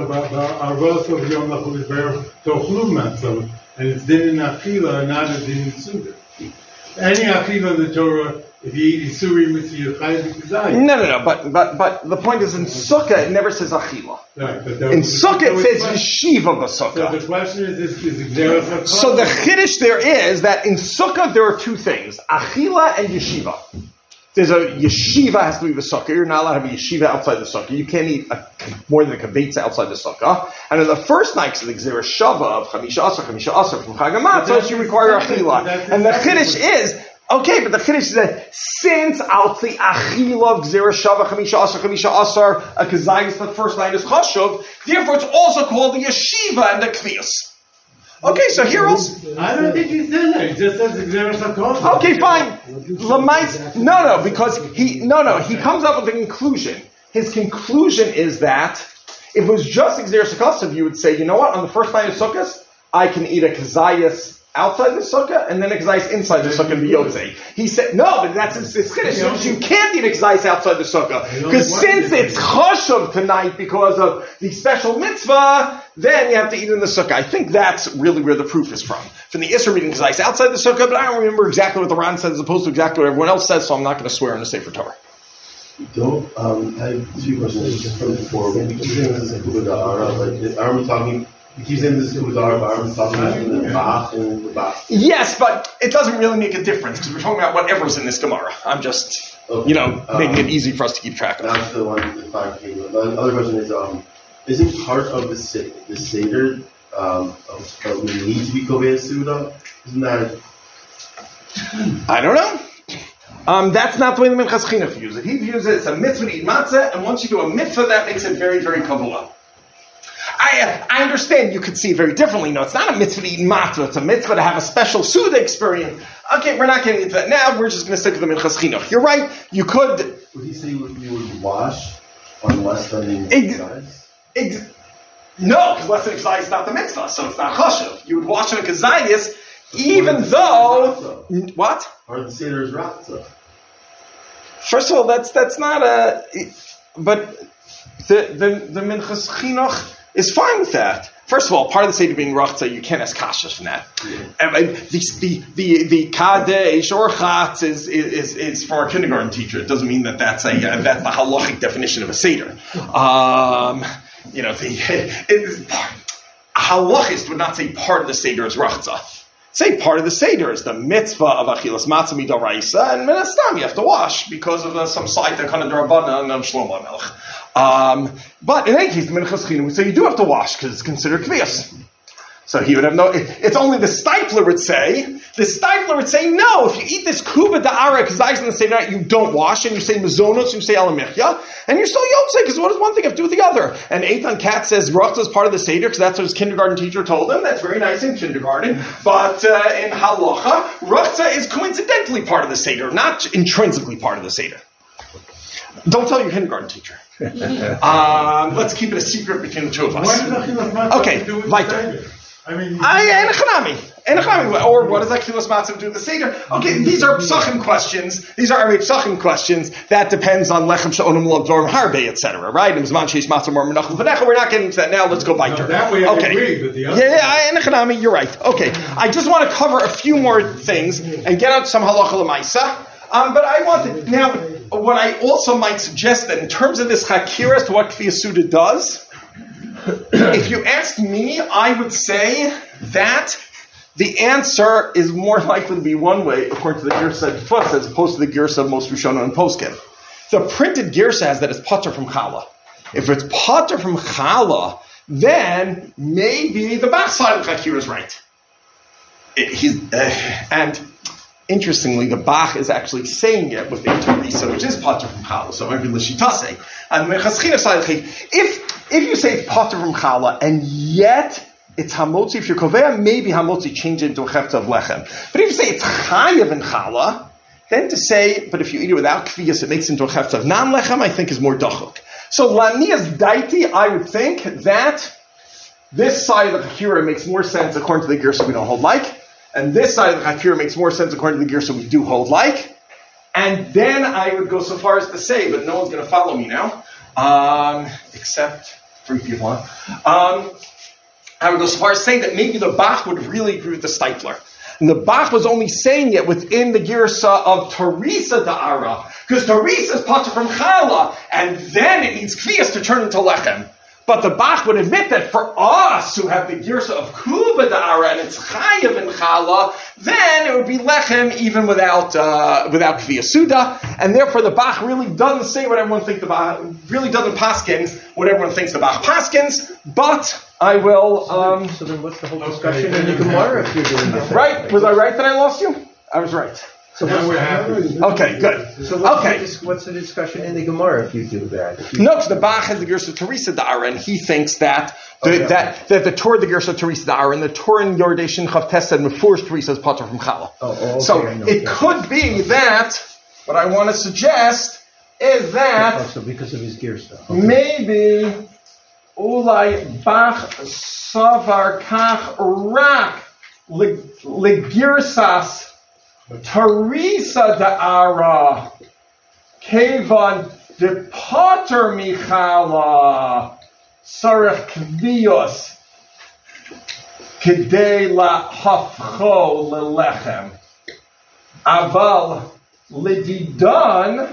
and it's din in achila, not a din in suda. Any achila in the Torah, if you eat isuri mitzvah, you're chayav b'kazayim. No. But the point is, in Sukkah it never says achila. Right, but in Sukkah it says yeshiva b'Sukkah. So the question is there so the chiddush there is that in Sukkah there are two things: achila and yeshiva. There's a yeshiva has to be the sukkah. You're not allowed to have a yeshiva outside the sukkah. You can't eat more than a kavetza outside the sukkah. And in the first night, so the gzera shava of chamisha asar from Chag HaMatzos, you require achila. And the chiddush is, okay, but the chiddush is that since out the achila of gzera shava chamisha asar, a kazayis the first night is chashuv, therefore it's also called the yeshiva and the kviyas. Okay, so here also. I don't think he said that. He just says the okay, fine. No, because he comes up with a conclusion. His conclusion is that if it was just Xer Sukkot, you would say, you know what, on the first night of Sukkot, I can eat a kazayas outside the sukkah and then a kazayas inside the sukkah and be yotzei. He said, no, but that's his chiddush. You can't eat a kazayas outside the sukkah. Because since it's chashuv tonight because of the special mitzvah, then you have to eat in the sukkah. I think that's really where the proof is from the Isser eating kazayas outside the sukkah, but I don't remember exactly what the Ran says as opposed to exactly what everyone else says, so I'm not going to swear on the Sefer Torah. I have two questions from before. When you keep saying this is Kubadara, are we talking? You keep saying this is Kubadara, but are we talking about the Bach and the Bach? Yes, but it doesn't really make a difference because we're talking about whatever's in this Gemara. I'm just, making it easy for us to keep track of. That's the one. The other question is, isn't part of the Seder we need to be Kovei Suda? Isn't that? I don't know. That's not the way the Minchas Chinuch views it. He views it as a mitzvah to eat matzah, and once you do a mitzvah, that makes it very, very kavua. I understand you could see it very differently. No, it's not a mitzvah to eat matzah. It's a mitzvah to have a special Suda experience. Okay, we're not getting into that now. We're just going to stick to the Minchas Chinuch. You're right. You could. Would he say you would wash on less than the size? No, because less than a kazayis is not the mitzvah, so it's not chashuv. You would wash on a kazayis, even though what? Part of the Seder is ratzah. First of all, that's not a. But the Minchas Chinuch is fine with that. First of all, part of the Seder being rachza, you can't ask kashas from that. The kadesh or chatz is for a kindergarten teacher. It doesn't mean that's the halachic definition of a Seder. Halachist would not say part of the Seder is rachza. Say part of the Seder is the mitzvah of achilas matzah midoraisa, and minastam you have to wash because of some side that kind of darabana and Shlomo Melech. But in any case, the Minchas Chinuch would say you do have to wash because it's considered kviyas. So he would have no. It's only the Steipler would say. The Steipler would say no. If you eat this kuba da'ara kazayis in the Seder night, you don't wash, and you say mezonos, you say alamichya, and you're still yotzei because what does one thing have to do with the other? And Eitan Katz says rachza is part of the Seder because that's what his kindergarten teacher told him. That's very nice in kindergarten, but in halacha, rachza is coincidentally part of the Seder, not intrinsically part of the Seder. Don't tell your kindergarten teacher. Let's keep it a secret between the two of us. Why does okay, weiter. Or what does Akfilas Matzah do to the Seder? Okay, these are Psachim questions. These are Arei Psachim questions. That depends on Lechem She'onim L'Abdorim Harbe, etc. Right? We're not getting into that now. Let's go by turn. That way I agree, but the other you're right. Okay. I just want to cover a few more things and get out some halacha l'maisa. But I want now, what I also might suggest that in terms of this Hakira as to what Kfiyas Suda does, if you asked me, I would say that the answer is more likely to be one way, according to the Girsa Fuss, as opposed to the Girsa of most Rishonim and Poskim. The printed Girsa has that it's pater from Chala. If it's pater from Chala, then maybe the back side of Hakira is right. And interestingly, the Bach is actually saying it with the Teresa, which is pater from Chala. So maybe l'shitase. And if you say it's pater from Chala, and yet it's hamotzi, if you're kovea, maybe hamotzi change it into a chefta of lechem. But if you say it's chayav in Chala, then to say, but if you eat it without kviyas, it makes it into a chefta of non lechem, I think is more dachuk. So lanias daiti, I would think that this side of the Hakira makes more sense according to the Girsa we don't hold like. And this side of the Hakira makes more sense according to the Girsa we do hold like. And then I would go so far as to say, but no one's going to follow me now, except 3 people. I would go so far as saying that maybe the Bach would really agree with the Steipler. And the Bach was only saying it within the Girsa of Teresa Da'ara, because Teresa is pater from Chala, and then it needs Kviyas to turn into Lechem. But the Bach would admit that for us who have the Girsa of Kuba Da'ara and it's Chayav in Chala, then it would be Lechem even without Kviyas Suda, and therefore the Bach really doesn't say what everyone thinks the Bach, really doesn't paskins what everyone thinks the Bach paskins, but I will... so then what's the whole discussion in the Gemara if you're doing that? Right? Was I right that I lost you? I was right. So okay, good. So what's the discussion in the Gemara if you do that? No, because the Bach has the Gersa Teresa Da'ara, and he thinks that that the Torah the Gersa Teresa Da'ara and the Torah in Yordei Shin Chav Tes said Mefurish Teresa is pater from Chala. Okay, so it could be that what I want to suggest is that so because of his Gersa, maybe Ulai Bach Savar Kach Rak Legirsas Teresa Da'ara Kevan de Pater Michala Sarach Kvios Kedei La Hafcho Lelechem Aval Lididan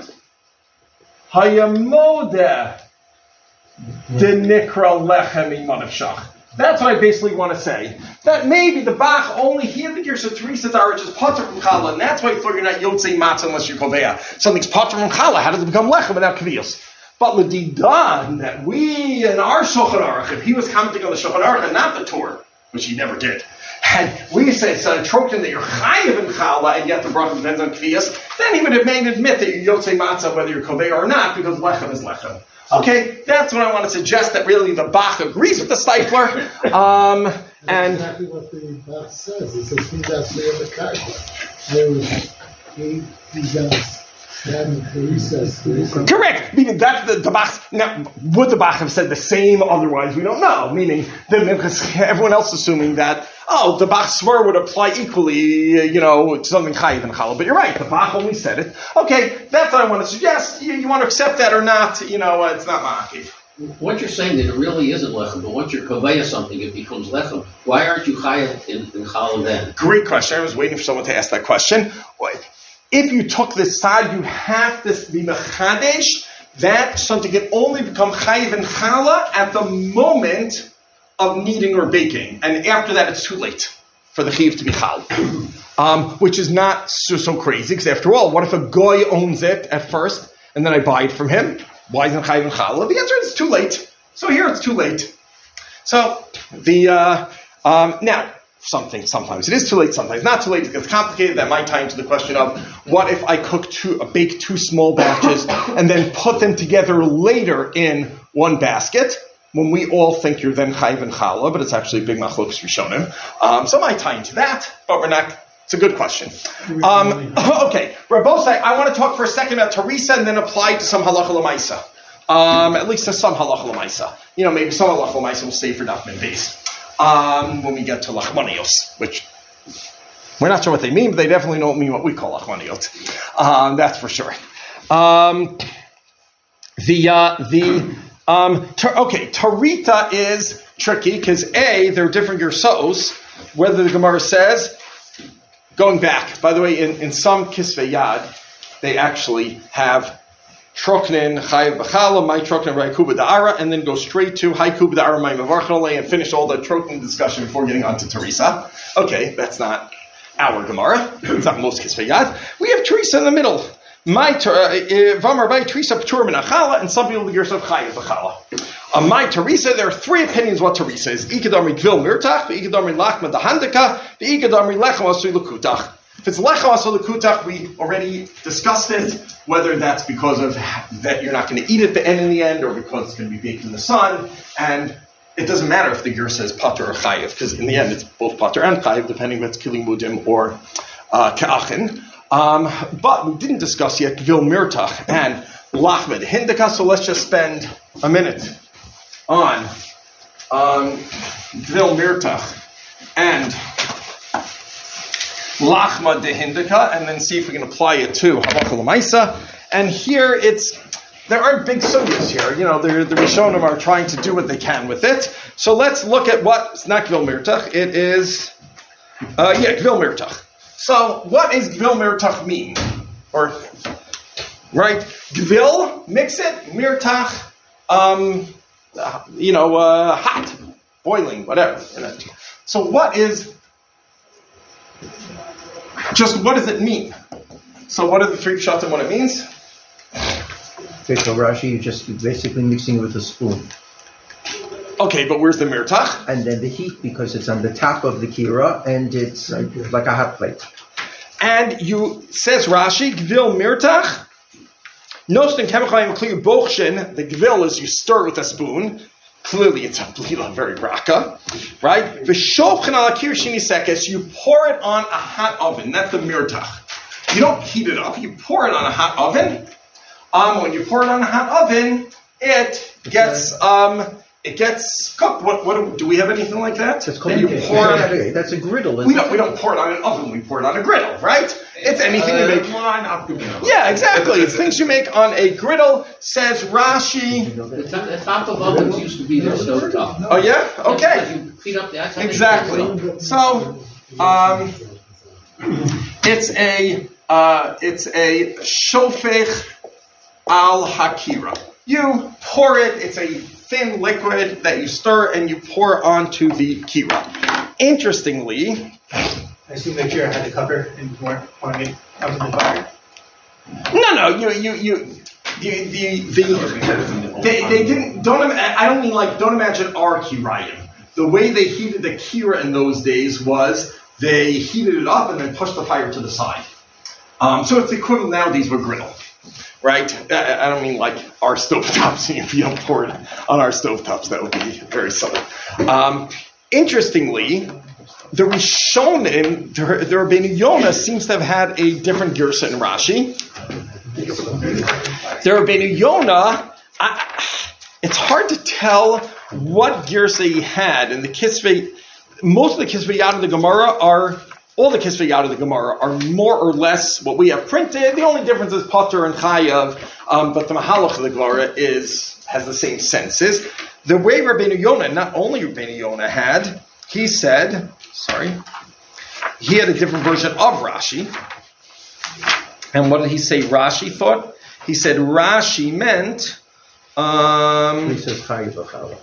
Hayamode De Nikra Lechem Imanavshach. That's what I basically want to say. That maybe the Bach only here the Girsa Teresa Da'ara, which is pater from Chala, and that's why you're not Yotzei Matzah unless you're Kovea. Something's pater from Chala. How does it become Lechem without Kviyos? But L'didan, that we in our Shulchan Aruch, if he was commenting on the Shulchan Aruch and not the Torah, which he never did, and we say it's a trokin that you're Chayiv in Chala, and yet the bracha depends on Kviyos, then he would have made admit that you're Yotzei Matzah whether you're Kovea or not, because Lechem is Lechem. Okay, that's what I want to suggest, that really the Bach agrees with the Steipler. And exactly what the Bach says. It says, he's actually in the Karka. He does. Correct. Meaning that's the Bach. Now, would the Bach have said the same otherwise? We don't know. Meaning, everyone else assuming that, the Bach swear would apply equally, to something Chayiv and Chala. But you're right, the Bach only said it. Okay, that's what I want to suggest. You want to accept that or not, it's not Ma'akiv. What you're saying that it really isn't Lechem, but once you're Koveya something, it becomes Lechem. Why aren't you Chayiv in Chala then? Great question. I was waiting for someone to ask that question. If you took this side, you have to be Mechadesh. That something can only become Chayiv and Chala at the moment of kneading or baking. And after that, it's too late for the Chayiv to be Chal. Which is not so crazy, because after all, what if a Goy owns it at first, and then I buy it from him? Why isn't it Chayiv and Chala? The answer is it's too late. So here it's too late. So, now, sometimes it is too late, sometimes not too late. It gets complicated. That might tie into the question of what if I bake 2 small batches and then put them together later in one basket, when we all think you're then Chayiv and Chala, but it's actually a big machlokes Rishonim. So it might tie into that, but we're not. It's a good question. Okay, Rabosai, I want to talk for a second about Teresa and then apply to some halacha l'maisa. At least to some halacha l'maisa. Maybe some halacha l'maisa will stay for Daf Min Beis. when we get to Lachmanios, which we're not sure what they mean, but they definitely don't mean what we call Lachmaniot. That's for sure. Tarita is tricky because there are different gersos. Whether the Gemara says, going back, by the way, in some Kisvei Yad, they actually have Troknin, Chayav B'chala, Mai Troknin, Rai Kuba Da'ara, and then go straight to Hai Kuba Da'ara, Mai Mavarchalei, and finish all the Troknin discussion before getting onto Teresa. Okay, that's not our Gemara. It's not most Kisvei Yad. We have Teresa in the middle. Vamar by Teresa P'tur Min Achala, and some people give yourself Chayav B'chala. My Teresa, there are three opinions what Teresa is. Ikadamri Gvil Mirtach, Ikadamri Lachma Dahandika, Ikadamri Lechem Asui Lekutach. If it's Lechem Asui Lekutach, we already discussed it, whether that's because of that you're not going to eat it in the end, or because it's going to be baked in the sun, and it doesn't matter if the ger says Pater or Chayiv, because in the end it's both Pater and Chayiv, depending if it's Kilim Mudim or Ke'achin. But we didn't discuss yet Gvil Mirtach and Lachma Dahandika, so let's just spend a minute on Gvil Mirtach and Lachma Dehindika, and then see if we can apply it to Halacha L'maisa. And here there aren't big sugyas here. You know, the Rishonim are trying to do what they can with it. So let's look at it's not Gvil Mirtach, it is, Gvil Mirtach. So what does Gvil Mirtach mean? Or, right, Gvil, mix it, Mirtach, hot, boiling, whatever. So what does it mean? So what are the three pshatim, what it means? Okay, so Rashi, you're basically mixing it with a spoon. Okay, but where's the mirtach? And then the heat, because it's on the top of the kira, and it's like a hot plate. And says Rashi, Gvil mirtach, Nostin Kemachayim Kliyu Bochshin, the Gvil is you stir with a spoon. Clearly it's a blila, very raka, right? V'shofchen ala kir shini sekes, you pour it on a hot oven. That's the mirtach. You don't heat it up, you pour it on a hot oven. When you pour it on a hot oven, it gets cooked. What do we have anything like that? That's a griddle. We don't pour it on an oven. We pour it on a griddle, right? It's anything you make. Yeah, exactly. It's things you make on a griddle. Says Rashi. The top of ovens used to be the stove top. Oh yeah. Okay. You feed up the outside. Exactly. So it's a shofech al hakira. You pour it. It's a thin liquid that you stir and you pour onto the kira. Interestingly, I assume the kira had the cover and pouring it onto the fire. No. They didn't. Don't imagine our kirayim. The way they heated the kira in those days was they heated it up and then pushed the fire to the side. So it's equivalent nowadays with griddle. Right? I don't mean like our stovetops. If you don't pour it on our stovetops, that would be very subtle. Interestingly, the Rishonim, the Rabbeinu Yonah seems to have had a different girsa in Rashi. The Rabbeinu Yonah, it's hard to tell what girsa he had. And most of the Kisvei Yad of the Gemara all the Kisvei Yad of the Gemara are more or less what we have printed. The only difference is Potter and Chayav, but the Mahalach of the Gemara has the same senses. The way Rabbeinu Yonah, not only Rabbeinu Yonah had, he had a different version of Rashi. And what did he say Rashi thought? He said Rashi meant, he says Chayav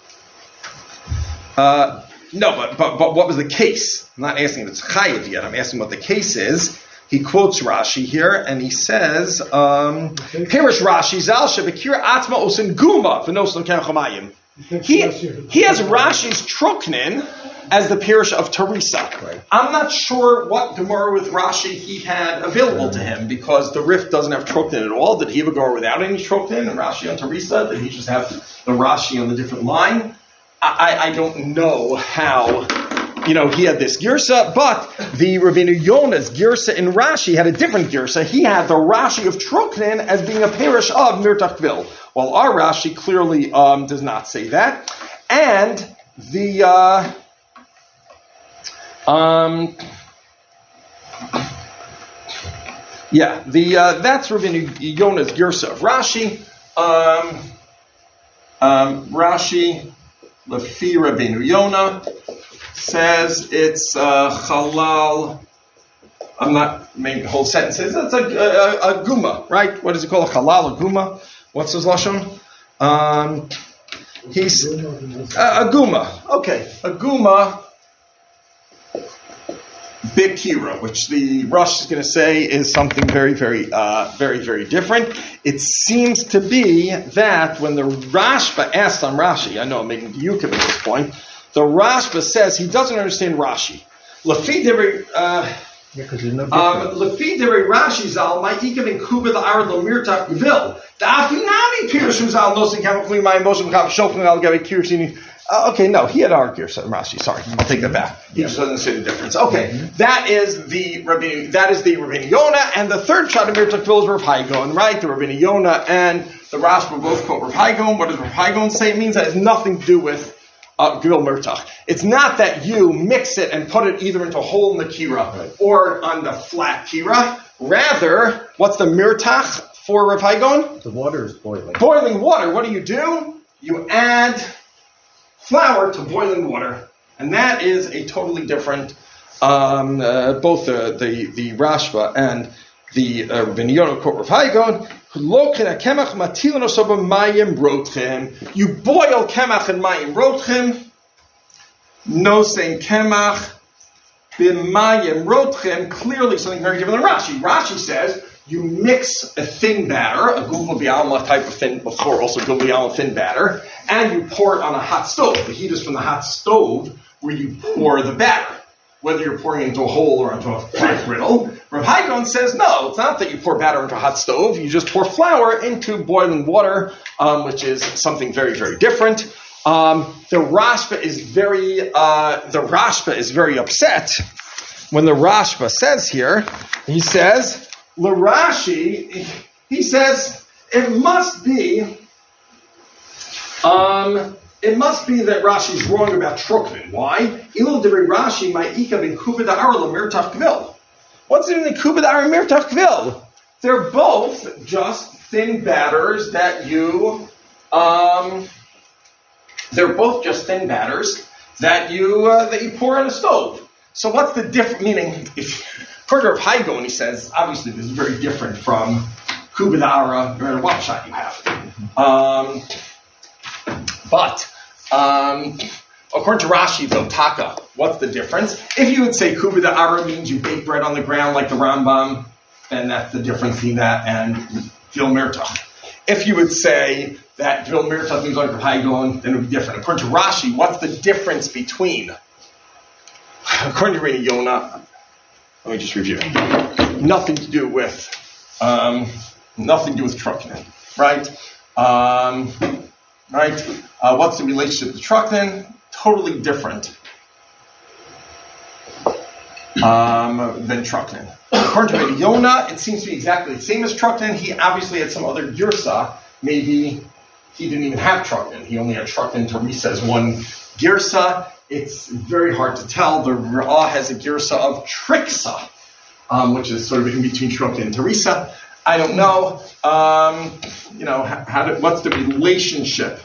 B'chala. No, but what was the case? I'm not asking if it's chayiv yet. I'm asking what the case is. He quotes Rashi here, and he says, "Pirish Rashi zal shebekira atma osin guma v'nosan kenchamayim." He has Rashi's truknin as the pirish of Teresa. Right. I'm not sure what Gemara with Rashi he had available to him, because the Rif doesn't have truknin at all. Did he have a Gemara without any truknin and Rashi on Teresa? Did he just have the Rashi on the different line? I don't know how, he had this girsa, but the Rabbeinu Yonah's girsa in Rashi had a different girsa. He had the Rashi of Truknin as being a parish of Mirtach Gvil, while our Rashi clearly does not say that. And the That's Rabbeinu Yona's Girsa of Rashi. Rashi, Lefi Rabbeinu Yona, says it's halal. I'm not making the whole sentence. It's a guma, right? What does he call a halal, a guma? What's his lashon? He's a guma. Okay, a guma bikira, which the Rosh is going to say is something very, very, very different. It seems to be that when the Rashba asked on Rashi, I know I'm making Yukim at this point, the Rashba says he doesn't understand Rashi. Lefi Derei Rashi Zal, Ma'ikam in Kuba the Arad Lomirtak Vil. The Afinami Pirushim Zal, Nosin Kamakli, my emotion, Shofin Al Gavi Kirshini. Okay, no, he had our Girsa Rashi. Sorry, I'll take that back. He just doesn't see the difference. Okay, that is the Rabbeinu Yona, and the third shot of Mirtak Vil is Rav Haigon, right? The Rabbeinu Yona and the Rashba both quote Rav Haigon. What does Rav Haigon say? It means that it has nothing to do with Gvil Mirtach. It's not that you mix it and put it either into a hole in the kira or on the flat kira. Rather, what's the Mirtach for Rav Haigon? The water is boiling. Boiling water. What do? You add flour to boiling water, and that is a totally different. Both the Rashba and the Rabbeinu Yona quote Rav Haigon. You boil kemach and mayim rotchim. No saying kemach b'mayim rotchim. Clearly something very different than Rashi. Rashi says you mix a thin batter, a guvla bi'alma type of thin, before also guvla bi'alma thin batter, and you pour it on a hot stove. The heat is from the hot stove where you pour the batter. Whether you're pouring it into a hole or into a flat griddle. Rav Haigon says, no, it's not that you pour batter into a hot stove. You just pour flour into boiling water, which is something very, very different. The Rashba is very upset when the Rashba says here, he says, L'Rashi, he says, it must be that Rashi's wrong about Trukman. Why? Ilul Derei Rashi ma'ika ben Kuba da'ara l'mirtach kvil. What's in the Kuba da'ara mirtach kvil? They're both just thin batters that you. They're both just thin batters that you pour in a stove. So what's the difference? Meaning, if according to Rav Haigon, he says obviously this is very different from Kuba da'ara, no matter what shot you have. But according to Rashi, Zotaka, what's the difference? If you would say Kuba da'ara means you bake bread on the ground like the Rambam, then that's the difference between that and Gvil Mirtach. If you would say that Gvil Mirtach means like Rav Haigon, then it would be different. According to Rashi, what's the difference between? According to Rabbeinu Yona, let me just review. Nothing to do with Trukman, right? What's the relationship to Trukman? Totally different than Trukman. According to Rabbeinu Yona, it seems to be exactly the same as Trukman. He obviously had some other girsa. Maybe he didn't even have Trukman. He only had Trukman to Risa as one girsa. It's very hard to tell. The Ra'ah has a girsa of Triksa, which is sort of in between Trukman and Teresa. I don't know. What's the relationship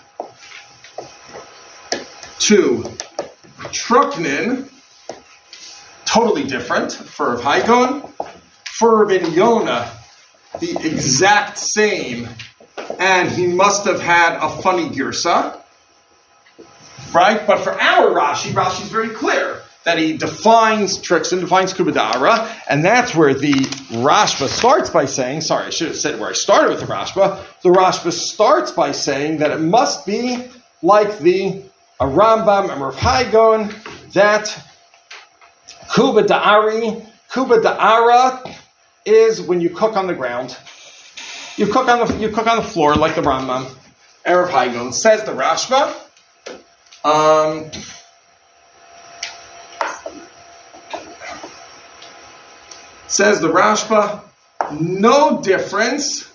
to Trukman? Totally different for Rav Haigon. For Rabbeinu Yona, the exact same, and he must have had a funny girsa, right? But for our Rashi's very clear that he defines Triksa, defines Kuba da'ara, and that's where the Rashba starts by saying, sorry, I should have said where I started with the Rashba. The Rashba starts by saying that it must be like the Rambam and Rav Haigon, that Kuba da'ara is when you cook on the ground. You cook on the floor like the Rambam. And Rav Haigon says the Rashba. Says the Rashba, no difference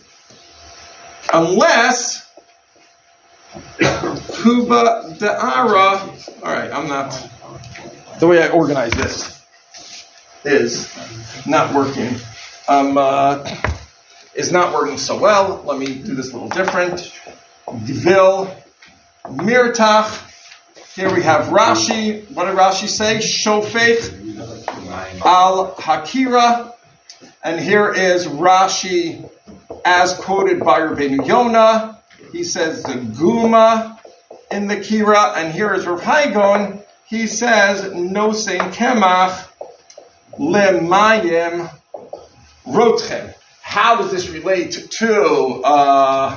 unless Kuba da'ara. All right, I'm not. the way I organize this is not working. Is not working so well. Let me do this a little different. Gvil Mirtach. Here we have Rashi. What did Rashi say? Shofet al Hakira. And here is Rashi as quoted by Rabbeinu Yonah. He says the Guma in the Kira. And here is Rav Haigon. He says Nosein Kemach Lemayim Rotchem. How does this relate to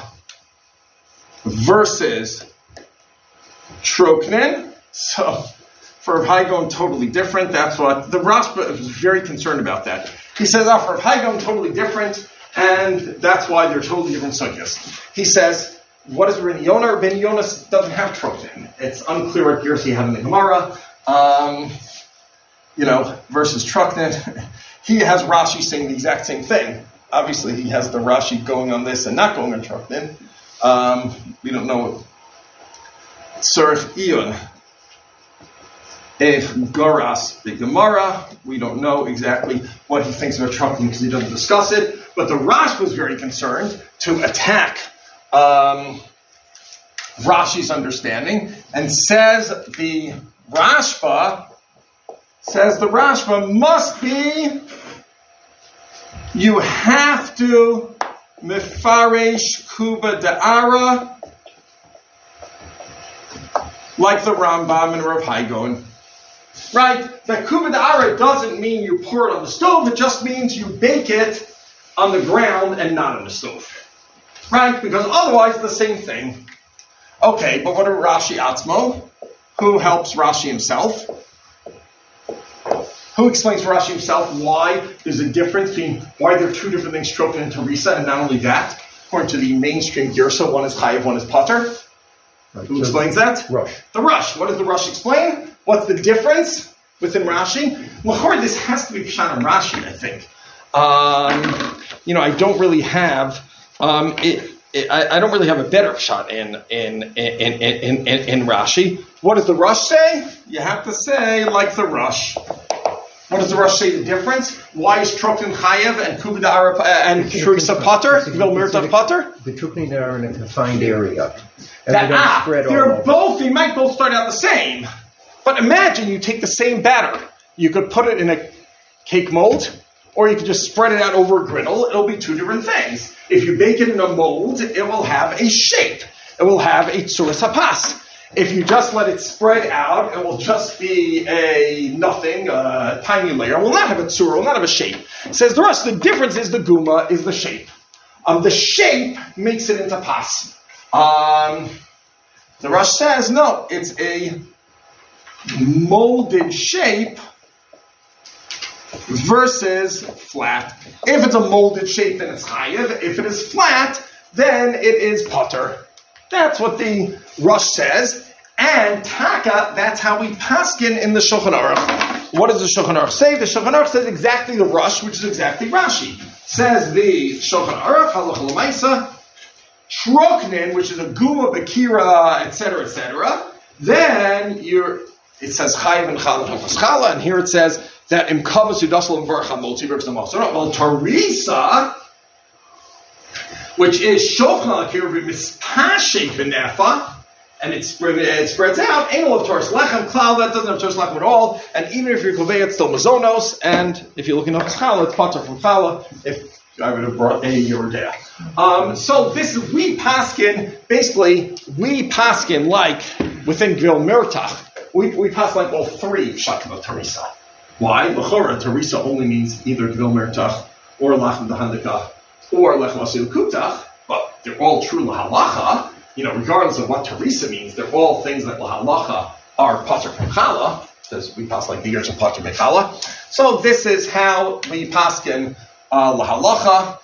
versus Troknin? So for Rav Haigon, totally different. That's what the Rashba is very concerned about that. He says, for Rav Haigon, totally different, and that's why they're totally different sugyas. He says, what is Rabbeinu Yonah? Rabbeinu Yonah doesn't have Troknin. It's unclear what Gersi had in the Gemara. Versus Troknin. He has Rashi saying the exact same thing. Obviously, he has the Rashi going on this and not going on Troknin. We don't know. Tzarech Iyun. If Goras the Gemara, we don't know exactly what he thinks about Troknin because he doesn't discuss it. But the Rash was very concerned to attack Rashi's understanding and says the Rashba must be, you have to mefaresh kuba da'ara like the Rambam and Rav Haigon. Right? That kuba da'ara doesn't mean you pour it on the stove, it just means you bake it on the ground and not on the stove. Right? Because otherwise the same thing. Okay, but what about Rashi Atzmo? Who helps Rashi himself? Who explains for Rashi himself why there's a difference between why there are two different things, Troknin and Teresa, and not only that, according to the mainstream Girsa, one is Chayiv, one is Pater. Right. Who explains that? Rush. The Rush. What does the Rush explain? What's the difference within Rashi? Well, this has to be Pshat on Rashi, I think. I don't really have I don't really have a better Pshat in Rashi. What does the Rush say? You have to say like the Rush. What does the Rush say the difference? Why is Troknin Chayev and Kuba Da'ara and Teresa Pater? Gvil Mirtach Pater? The Troknin are in a confined area. They might both start out the same. But imagine you take the same batter. You could put it in a cake mold, or you could just spread it out over a griddle. It'll be two different things. If you bake it in a mold, it will have a shape. It will have a tzuras hapas. If you just let it spread out, it will just be a tiny layer. It will not have a tzura, it will not have a shape. Says the rest, the difference is the guma, is the shape. The shape makes it into pas. The Rush says, no, it's a molded shape versus flat. If it's a molded shape, then it's chayiv. If it is flat, then it is pater. That's what the Rush says. And Taka, that's how we paskin in the Shulchan Aruch. What does the Shulchan Aruch say? The Shulchan Aruch says exactly the Rush, which is exactly Rashi. Says the Shulchan Aruch, halacha l'maisa, Troknin, which is a guma, bekira, etc., then it says chayiv and chala chala, and here it says that imkavas udasal and varcha multi works the most. Well, Teresa, which is shofcha akir v'mispashe v'nefa, and it spreads out. Ain't of Torah lechem klal, that doesn't have Torah lechem at all. And even if you're kovei, it's still mazonos. And if you're looking up chala, it's pater from chala. If I would have brought a yordea. So this is we paskin like within Gvil Mirtach. We pass like all three pshatim of Teresa. Why? L'chora, Teresa only means either Gvil Mirtach or Lachem D'Handika or Lechem Asil Kutach, but they're all true lahalacha. Regardless of what Teresa means, they're all things that lahalacha are pater from chala, because we pass like the years of pater mechala. So this is how we paskin lahalacha.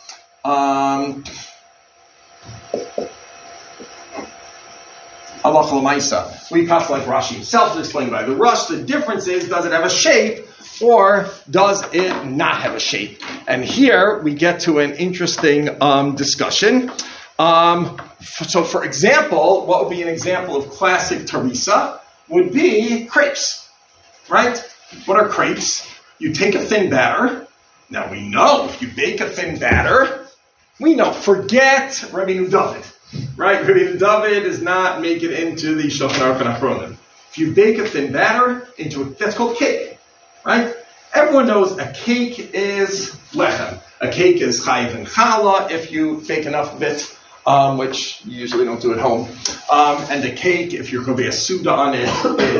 Halacha l'maisa. We pass like Rashi himself is explained by the Rush. The difference is, does it have a shape or does it not have a shape? And here we get to an interesting discussion. So for example, what would be an example of classic Teresa would be crepes. right? What are crepes? You take a thin batter. Now we know if you bake a thin batter, we know, forget Rabbeinu David, right? Rabbeinu David does not make it into the Shulchan Aruch and Achronim. If you bake a thin batter that's called cake, right? Everyone knows a cake is lechem. A cake is chayiv and challah if you bake enough of it, which you usually don't do at home. And a cake, if you're going to be a suda on it,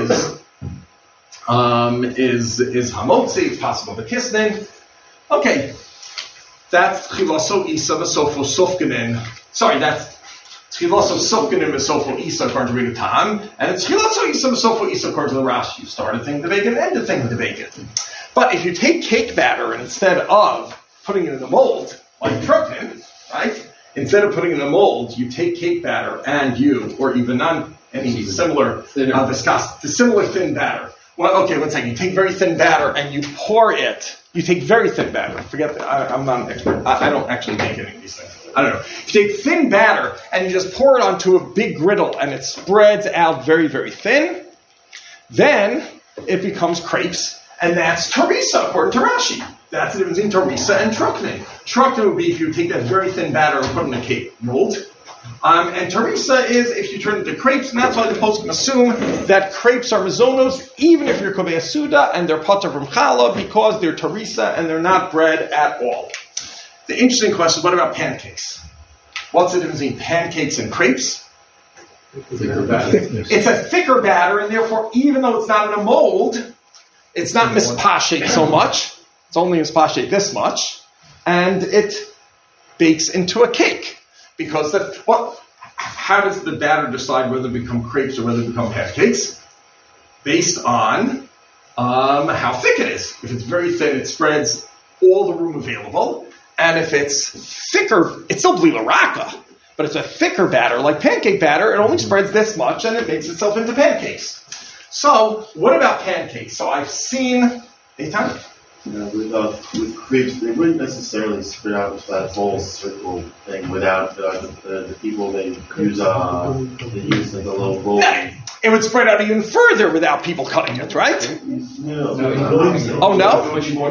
is hamotzi. It's possible the kisnin. Okay, that's tchilaso isa v'sofo sofkanin. Sorry, that's tchilaso sofkanin v'sofo isa according to Rebbe Tam, and it's tchilaso isa v'sofo isa according to the Rashi. You start a thing to bake it and end a thing to bake it. But if you take cake batter and instead of putting it in a mold, like Truknin, right? Instead of putting it in a mold, you take cake batter and or even any similar viscosity, similar thin batter. Well, okay, one second. You take very thin batter and you pour it. You take very thin batter. Forget that. I'm not an expert. I don't actually make any of these things. I don't know. You take thin batter and you just pour it onto a big griddle and it spreads out very, very thin. Then it becomes crepes. And that's Teresa, according to Rashi. That's the difference between Teresa and Truknin. Truknin would be if you take that very thin batter and put it in a cake mold. And Teresa is if you turn it into crepes, and that's why the poskim assume that crepes are mazonos, even if you're kovei suda, and they're pater from challah, because they're Teresa and they're not bread at all. The interesting question, what about pancakes? What's the difference between pancakes and crepes? It's a thicker batter, and therefore, even though it's not in a mold, it's not mispashik so much. It's only mispashik this much. And it bakes into a cake. Because how does the batter decide whether they become crepes or whether they become pancakes? Based on how thick it is. If it's very thin, it spreads all the room available. And if it's thicker, it's still bli l'raka, but it's a thicker batter, like pancake batter, it only spreads this much and it makes itself into pancakes. So, what about pancakes? So I've seen... Eitan? With crepes, they wouldn't necessarily spread out into that whole circle thing without the people they use like a little bowl. It would spread out even further without people cutting it, right? No. Oh, no?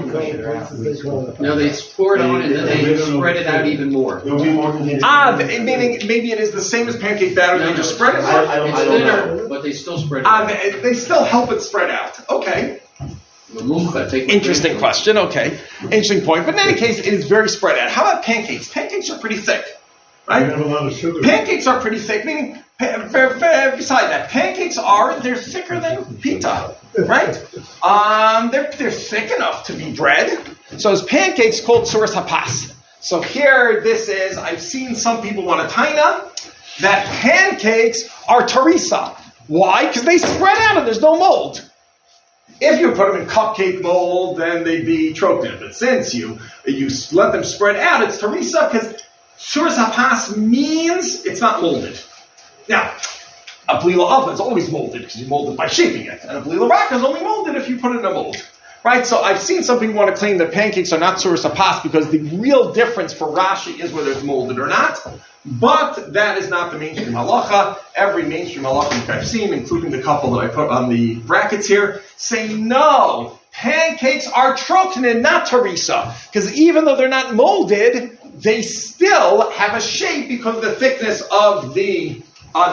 No, they pour it on and then they spread it out even more. Meaning maybe it is the same as pancake batter, they just spread it out? It's thinner, but they still spread it out. They still help it spread out. Okay. Interesting question. Okay. Interesting point. But in any case, it is very spread out. How about pancakes? Pancakes are pretty thick. Right? They have a lot of sugar. Pancakes are pretty thick, meaning, beside that, they're thicker than pita, right? They're thick enough to be bread. So as pancakes called suras hapas. So here, I've seen some people want a taina, that pancakes are Teresa. Why? Because they spread out and there's no mold. If you put them in cupcake mold, then they'd be Truknin. But since you let them spread out, it's Teresa, because Suras HaPas means it's not molded. Now, a Bli L'Ava is always molded, because you mold it by shaping it. And a Bli L'Raka is only molded if you put it in a mold. Right? So I've seen some people want to claim that pancakes are not Suras HaPas, because the real difference for Rashi is whether it's molded or not. But that is not the mainstream halacha. Every mainstream halacha I've seen, including the couple that I put on the brackets here, say no, pancakes are Truknin, not Teresa. Because even though they're not molded, they still have a shape because of the thickness of the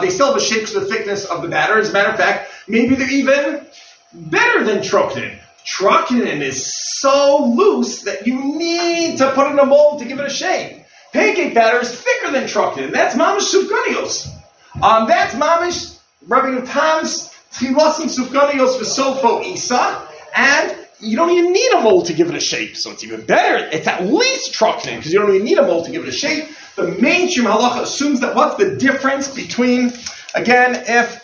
batter. As a matter of fact, maybe they're even better than Truknin. Truknin is so loose that you need to put it in a mold to give it a shape. Pancake batter is thicker than Truknin. That's mamish sufganios. That's mamish Rabbeinu Tam's tchilasim sufganios v'sofo isa, and you don't even need a mold to give it a shape. So it's even better. It's at least Truknin because you don't even need a mold to give it a shape. The mainstream halacha assumes that what's the difference between, again, if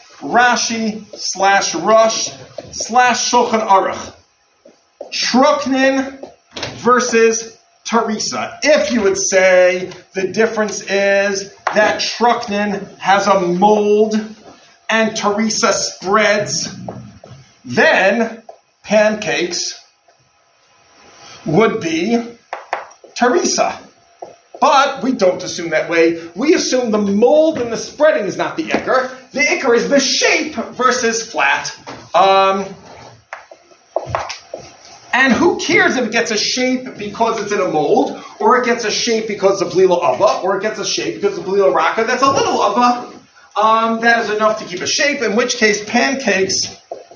Rashi/Rush/Shulchan Aruch, Truknin versus Teresa. If you would say the difference is that Truknin has a mold and Teresa spreads, then pancakes would be Teresa. But we don't assume that way. We assume the mold and the spreading is not the ikar. The ikar is the shape versus flat. And who cares if it gets a shape because it's in a mold, or it gets a shape because it's a blila ava, or it gets a shape because it's a blila raka that's a little ava. That is enough to keep a shape, in which case pancakes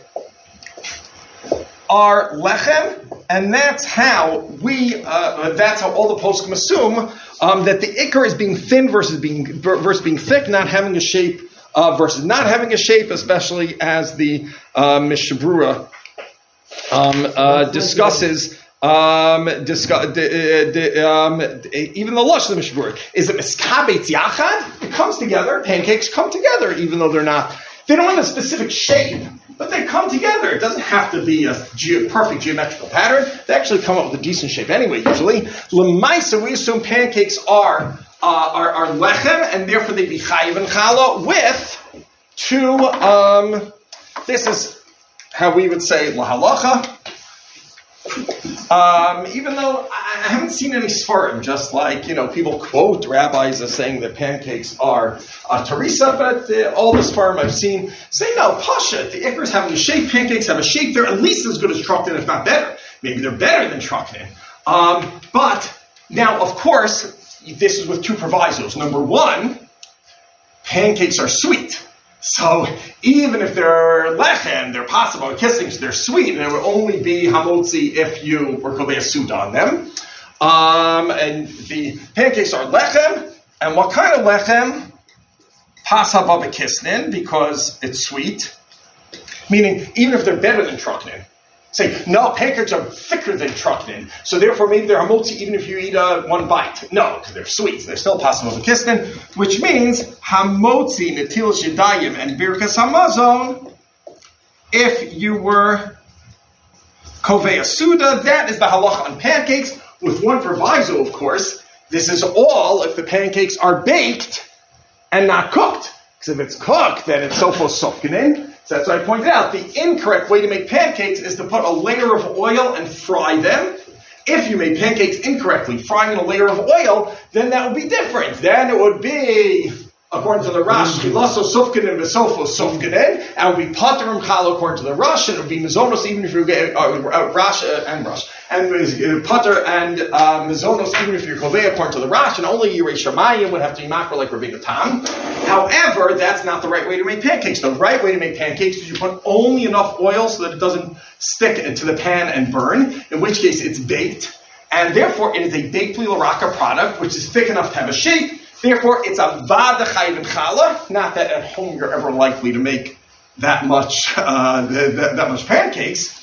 are lechem, and that's how all the poskim assume that the ikar is being thin versus being thick, not having a shape versus not having a shape, especially as the Mishnah Berurah discusses. Even the lush of the Mishnah Berurah is it miskabetz yachad? It comes together. Pancakes come together, even though they don't have a specific shape, but they come together. It doesn't have to be a perfect geometrical pattern. They actually come up with a decent shape anyway. Usually, lemaisa, we assume pancakes are lechem, and therefore they be chayiv and challah with two. This is how we would say lahalacha. Even though I haven't seen any svarim, just like, people quote rabbis as saying that pancakes are teresa, but all the svarim I've seen say no, pasha, the ikar is having a shape, pancakes have a shape, they're at least as good as truknin, if not better. Maybe they're better than truknin. But now, of course, this is with two provisos. Number one, pancakes are sweet. So even if they're lechem, they're possible kissing, so they're sweet, and it would only be hamotzi if you were kovei suda on them. And the pancakes are lechem, and what kind of lechem? Pas haba b'kisnin, because it's sweet. Meaning, even if they're better than truknin. Say, no, pancakes are thicker than truknin, so therefore maybe they're hamotzi even if you eat one bite. No, because they're sweet. They're still possible to kisnin, which means hamotzi netilas yadayim and birkas hamazon. If you were kovei suda, that is the halacha on pancakes, with one proviso, of course. This is all if the pancakes are baked and not cooked. Because if it's cooked, then it's sofos sofkinin. So that's what I pointed out. The incorrect way to make pancakes is to put a layer of oil and fry them. If you made pancakes incorrectly, frying in a layer of oil, then that would be different. Then it would be, according to the Rash, chilaso sufkinen v'sofo sufkinen, and it would be patrim chal according to the Rash, and it would be mizonos even if you get Rash and pater and mizonos even if you're kovei according to the Rash, and only Yirei Shamayim would have to be makra like Rabbeinu Tam. However, that's not the right way to make pancakes. The right way to make pancakes is you put only enough oil so that it doesn't stick into the pan and burn, in which case it's baked, and therefore it is a baked blila raka product, which is thick enough to have a shape. Therefore, it's a vada chayiv and challah. Not that at home you're ever likely to make that much pancakes.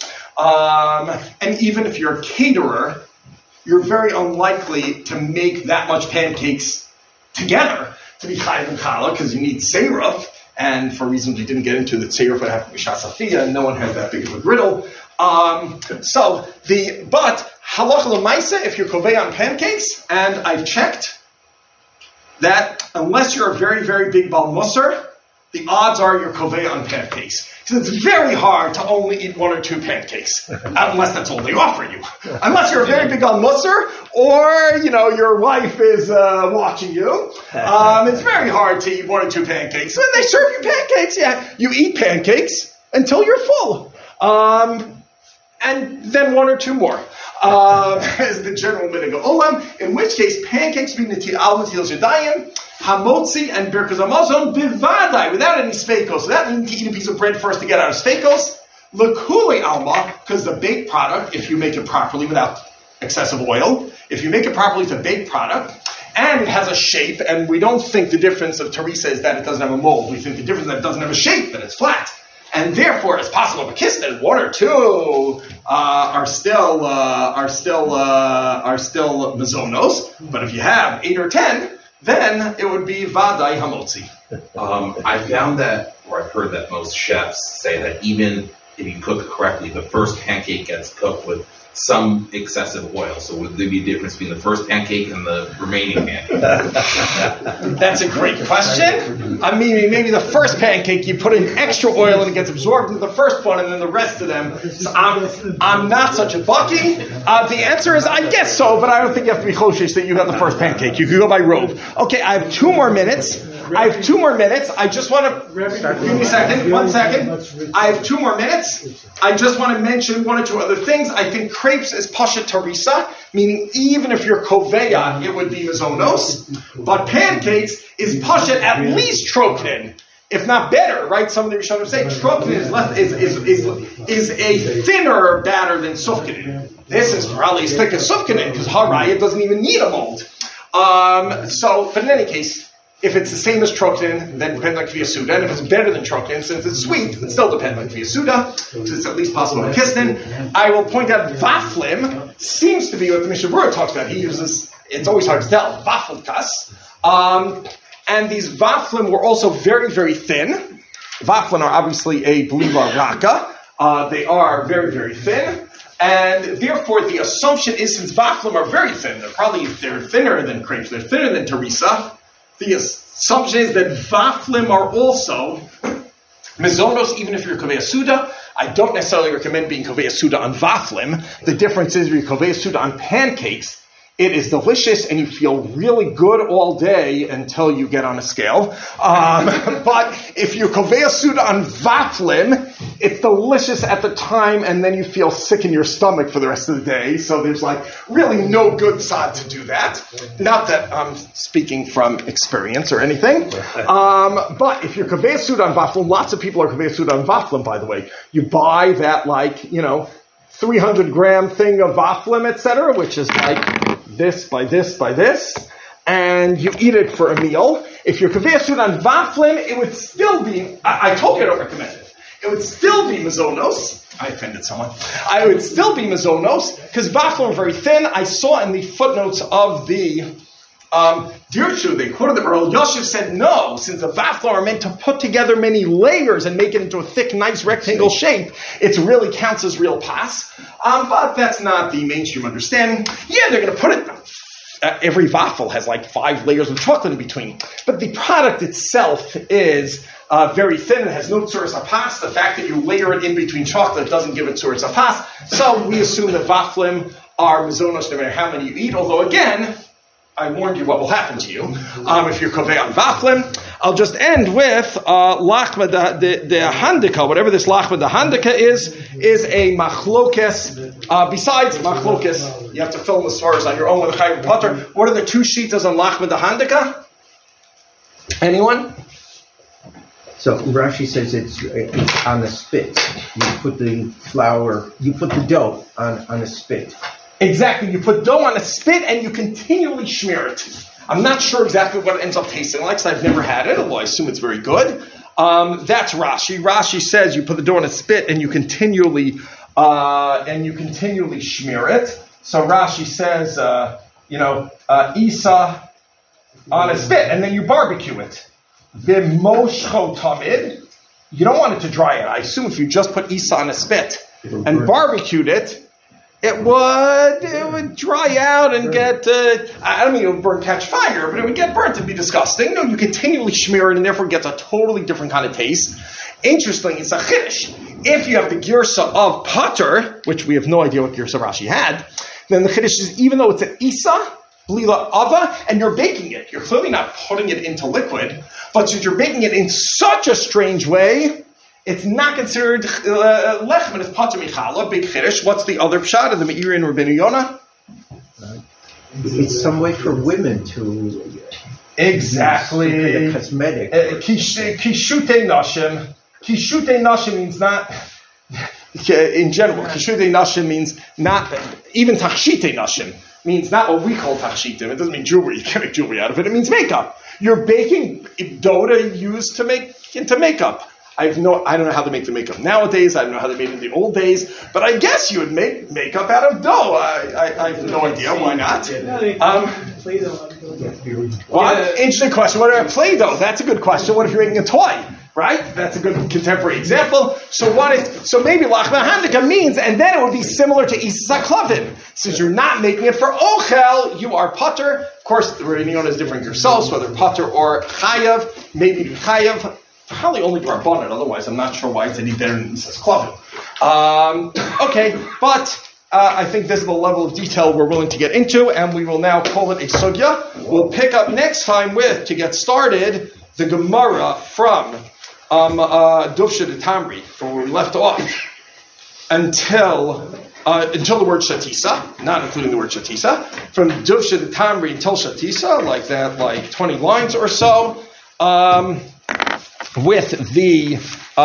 And even if you're a caterer, you're very unlikely to make that much pancakes together to be chayiv and challah, because you need seiruf, and for reasons we didn't get into, that seiruf would have to be shasafia, and no one has that big of a griddle. But halacha l'maisa, if you're kovei on pancakes, and I've checked that unless you're a very, very big bal musar, the odds are you're kovei on pancakes. So it's very hard to only eat one or two pancakes, unless that's all they offer you. Unless you're a very big al musar, or, your wife is watching you. It's very hard to eat one or two pancakes. When they serve you pancakes, you eat pancakes until you're full. And then one or two more. As the general minhag of olam, in which case pancakes be netil al netilas yadayim, hamotzi and birkas hamazon bivadai, without any speikos. So that means to eat a piece of bread first to get out of speikos. Lekuli alma, because the baked product, if you make it properly without excessive oil, if you make it properly, it's a baked product, and it has a shape, and we don't think the difference of teresa is that it doesn't have a mold. We think the difference is that it doesn't have a shape, that it's flat. And therefore, it's possible to kiss that one or two are still mazonos. But if you have 8 or 10, then it would be vadai hamotzi. I found that, or I've heard that most chefs say that even if you cook it correctly, the first pancake gets cooked with some excessive oil. So would there be a difference between the first pancake and the remaining pancake? That's a great question. I mean, maybe the first pancake you put in extra oil and it gets absorbed into the first one, and then the rest of them. So I'm not such a bucky. The answer is I guess so, but I don't think you have to be choshesh that you got the first pancake. You can go by rove. Okay, I have 2 more minutes. I have 2 more minutes. I just want to give me a second. 1 second. I have 2 more minutes. I just want to mention 1 or 2 other things. I think crepes is pasha tarisa, meaning even if you're koveya, it would be mizonos. But pancakes is pasha at least troknin, if not better, right? Some of the Rishonim say troknin is a thinner batter than sufkinin. This is probably as thick as sufkinin because haraya doesn't even need a mold. But in any case, if it's the same as troknin, then it depends on Kviya Suda. And if it's better than troknin, since it's sweet, it still depends on Kviya Suda, because it's at least possible in Kisnin. I will point out vaflim seems to be what the Mishnah Berurah talks about. He uses, it's always hard to tell, vaflkas. And these vaflim were also very, very thin. Vaflim are obviously a bliva raka. They are very, very thin. And therefore, the assumption is, since vaflim are very thin, they're thinner than crepes, they're thinner than teresa, the assumption is that vaflim are also mizonos, even if you're koveya suda. I don't necessarily recommend being koveya suda on vaflim. The difference is, if you're koveya suda on pancakes, it is delicious and you feel really good all day until you get on a scale. But if you koveya suda on vaflim, it's delicious at the time and then you feel sick in your stomach for the rest of the day. So there's really no good side to do that. Not that I'm speaking from experience or anything. But if you're koveya suda on vaflim, lots of people are koveya suda on vaflim, by the way. You buy that 300 gram thing of vaflim, etc., which is this by this by this, and you eat it for a meal. If you're koveya suda on vaflim, it would still be, I told you I don't recommend it. It would still be mizonos. I offended someone. I would still be mizonos, because vaflim are very thin. I saw in the footnotes of the Dirshu, they quoted the Earl Yoshev said no, since the vaflim are meant to put together many layers and make it into a thick, nice rectangle shape, it really counts as real pas. But that's not the mainstream understanding. Yeah, they're going to put it. Every waffle has 5 layers of chocolate in between, but the product itself is very thin and has no tzuras hapas. The fact that you layer it in between chocolate doesn't give it tzuras hapas. So we assume that vaflim are mizonos no matter how many you eat. Although again, I warned you what will happen to you if you're kovei on vaflim. I'll just end with lachma de handika. Whatever this lachma de handika is a machlokes. Besides machlokes, you have to fill in the svaras on your own with a chayv potter. What are the 2 shitas on lachma de handika? Anyone? So Rashi says it's on a spit. You put the dough on a spit. Exactly. You put dough on a spit and you continually smear it. I'm not sure exactly what it ends up tasting like, so I've never had it, although I assume it's very good. That's Rashi. Rashi says you put the dough on a spit and you continually smear it. So Rashi says, Isa on a spit, and then you barbecue it. V'moshcho tamid. You don't want it to dry it. I assume if you just put Isa on a spit and barbecued it, it would dry out and get, I don't mean it would catch fire, but it would get burnt and be disgusting. No, you continually smear it and therefore it gets a totally different kind of taste. Interesting, it's a chiddush. If you have the girsa of Potter, which we have no idea what girsa Rashi had, then the chiddush is even though it's an Isa, Blila Ava, and you're baking it, you're clearly not putting it into liquid, but since you're baking it in such a strange way, it's not considered lechem, and it's pater michala, big chiddush. What's the other pshat of the Meiri and Rabbeinu Yonah? It's some way for women to... Exactly. Kind of cosmetic. Kishute nashim. Kishute nashim means not... In general, kishute nashim means not... Even tachshite nashim means not what we call tachshitim. It doesn't mean jewelry. You can't make jewelry out of it. It means makeup. You're baking dough to use to make into makeup. I don't know how they make the makeup nowadays. I don't know how they made it in the old days. But I guess you would make makeup out of dough. I have no idea. Why not? Play-Doh. What? Interesting question. What about Play-Doh? That's a good question. What if you're making a toy? Right? That's a good contemporary example. So maybe lachma handika means, and then it would be similar to Isas HaKlavim. Since you're not making it for ochel, you are potter. Of course, the Rabbeinu is different yourselves, whether potter or chayav, maybe chayav. Probably only Rabbanan, otherwise I'm not sure why it's any better than Isas Klavim. Okay, but I think this is the level of detail we're willing to get into, and we will now call it a sugya. We'll pick up next time with, to get started, the Gemara from Dufsha de Tamri, from where we left off, until the word Shatisa, not including the word Shatisa, from Dufsha de Tamri until Shatisa, like that, like 20 lines or so, with the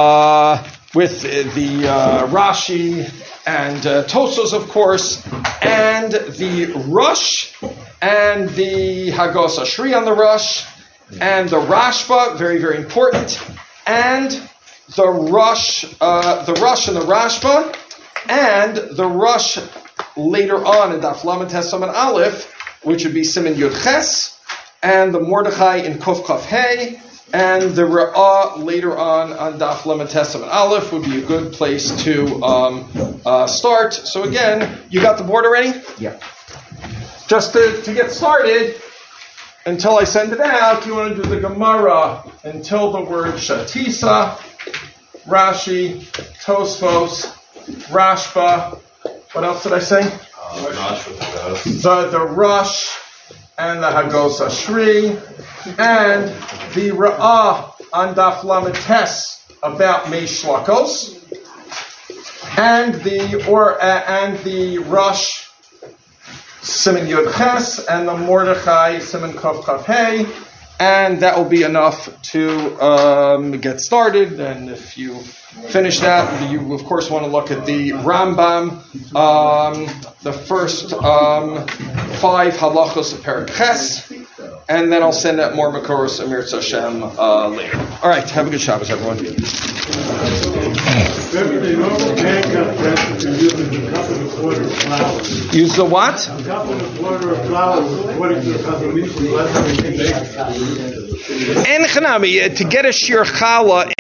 Rashi and Tosos, of course, and the Rush, and the Hagos Ashri on the Rush, and the Rashba, very, very important, and the Rush and the Rashba, and the Rush later on in Daf Lamed Tes Siman Aleph, which would be Siman Yud Ches, and the Mordechai in Kuf Kaf Hey, and the Ra'ah later on Daf Lamed Tes Siman Aleph would be a good place to start. So again, you got the board already? Yeah. Just to get started, until I send it out, you want to do the Gemara until the word Shatisa, Rashi, Tosfos, Rashba. What else did I say? The Rush and the Hagos Ashri and the Ra'ah on Daf Lamed Tes about Mei Shlakos and the Rush Siman Yud Ches and the Mordechai Siman Kaf Kaf Hey, and that will be enough to get started. And if you finish that, you of course want to look at the Rambam, the first 5 halachos of Perek Ches, and then I'll send out more Makoros Amir Hashem later. All right, have a good Shabbos, everyone. Use the what? A cup of water of flour, according to the Chazon Ish, En Chanami, to get a shir challah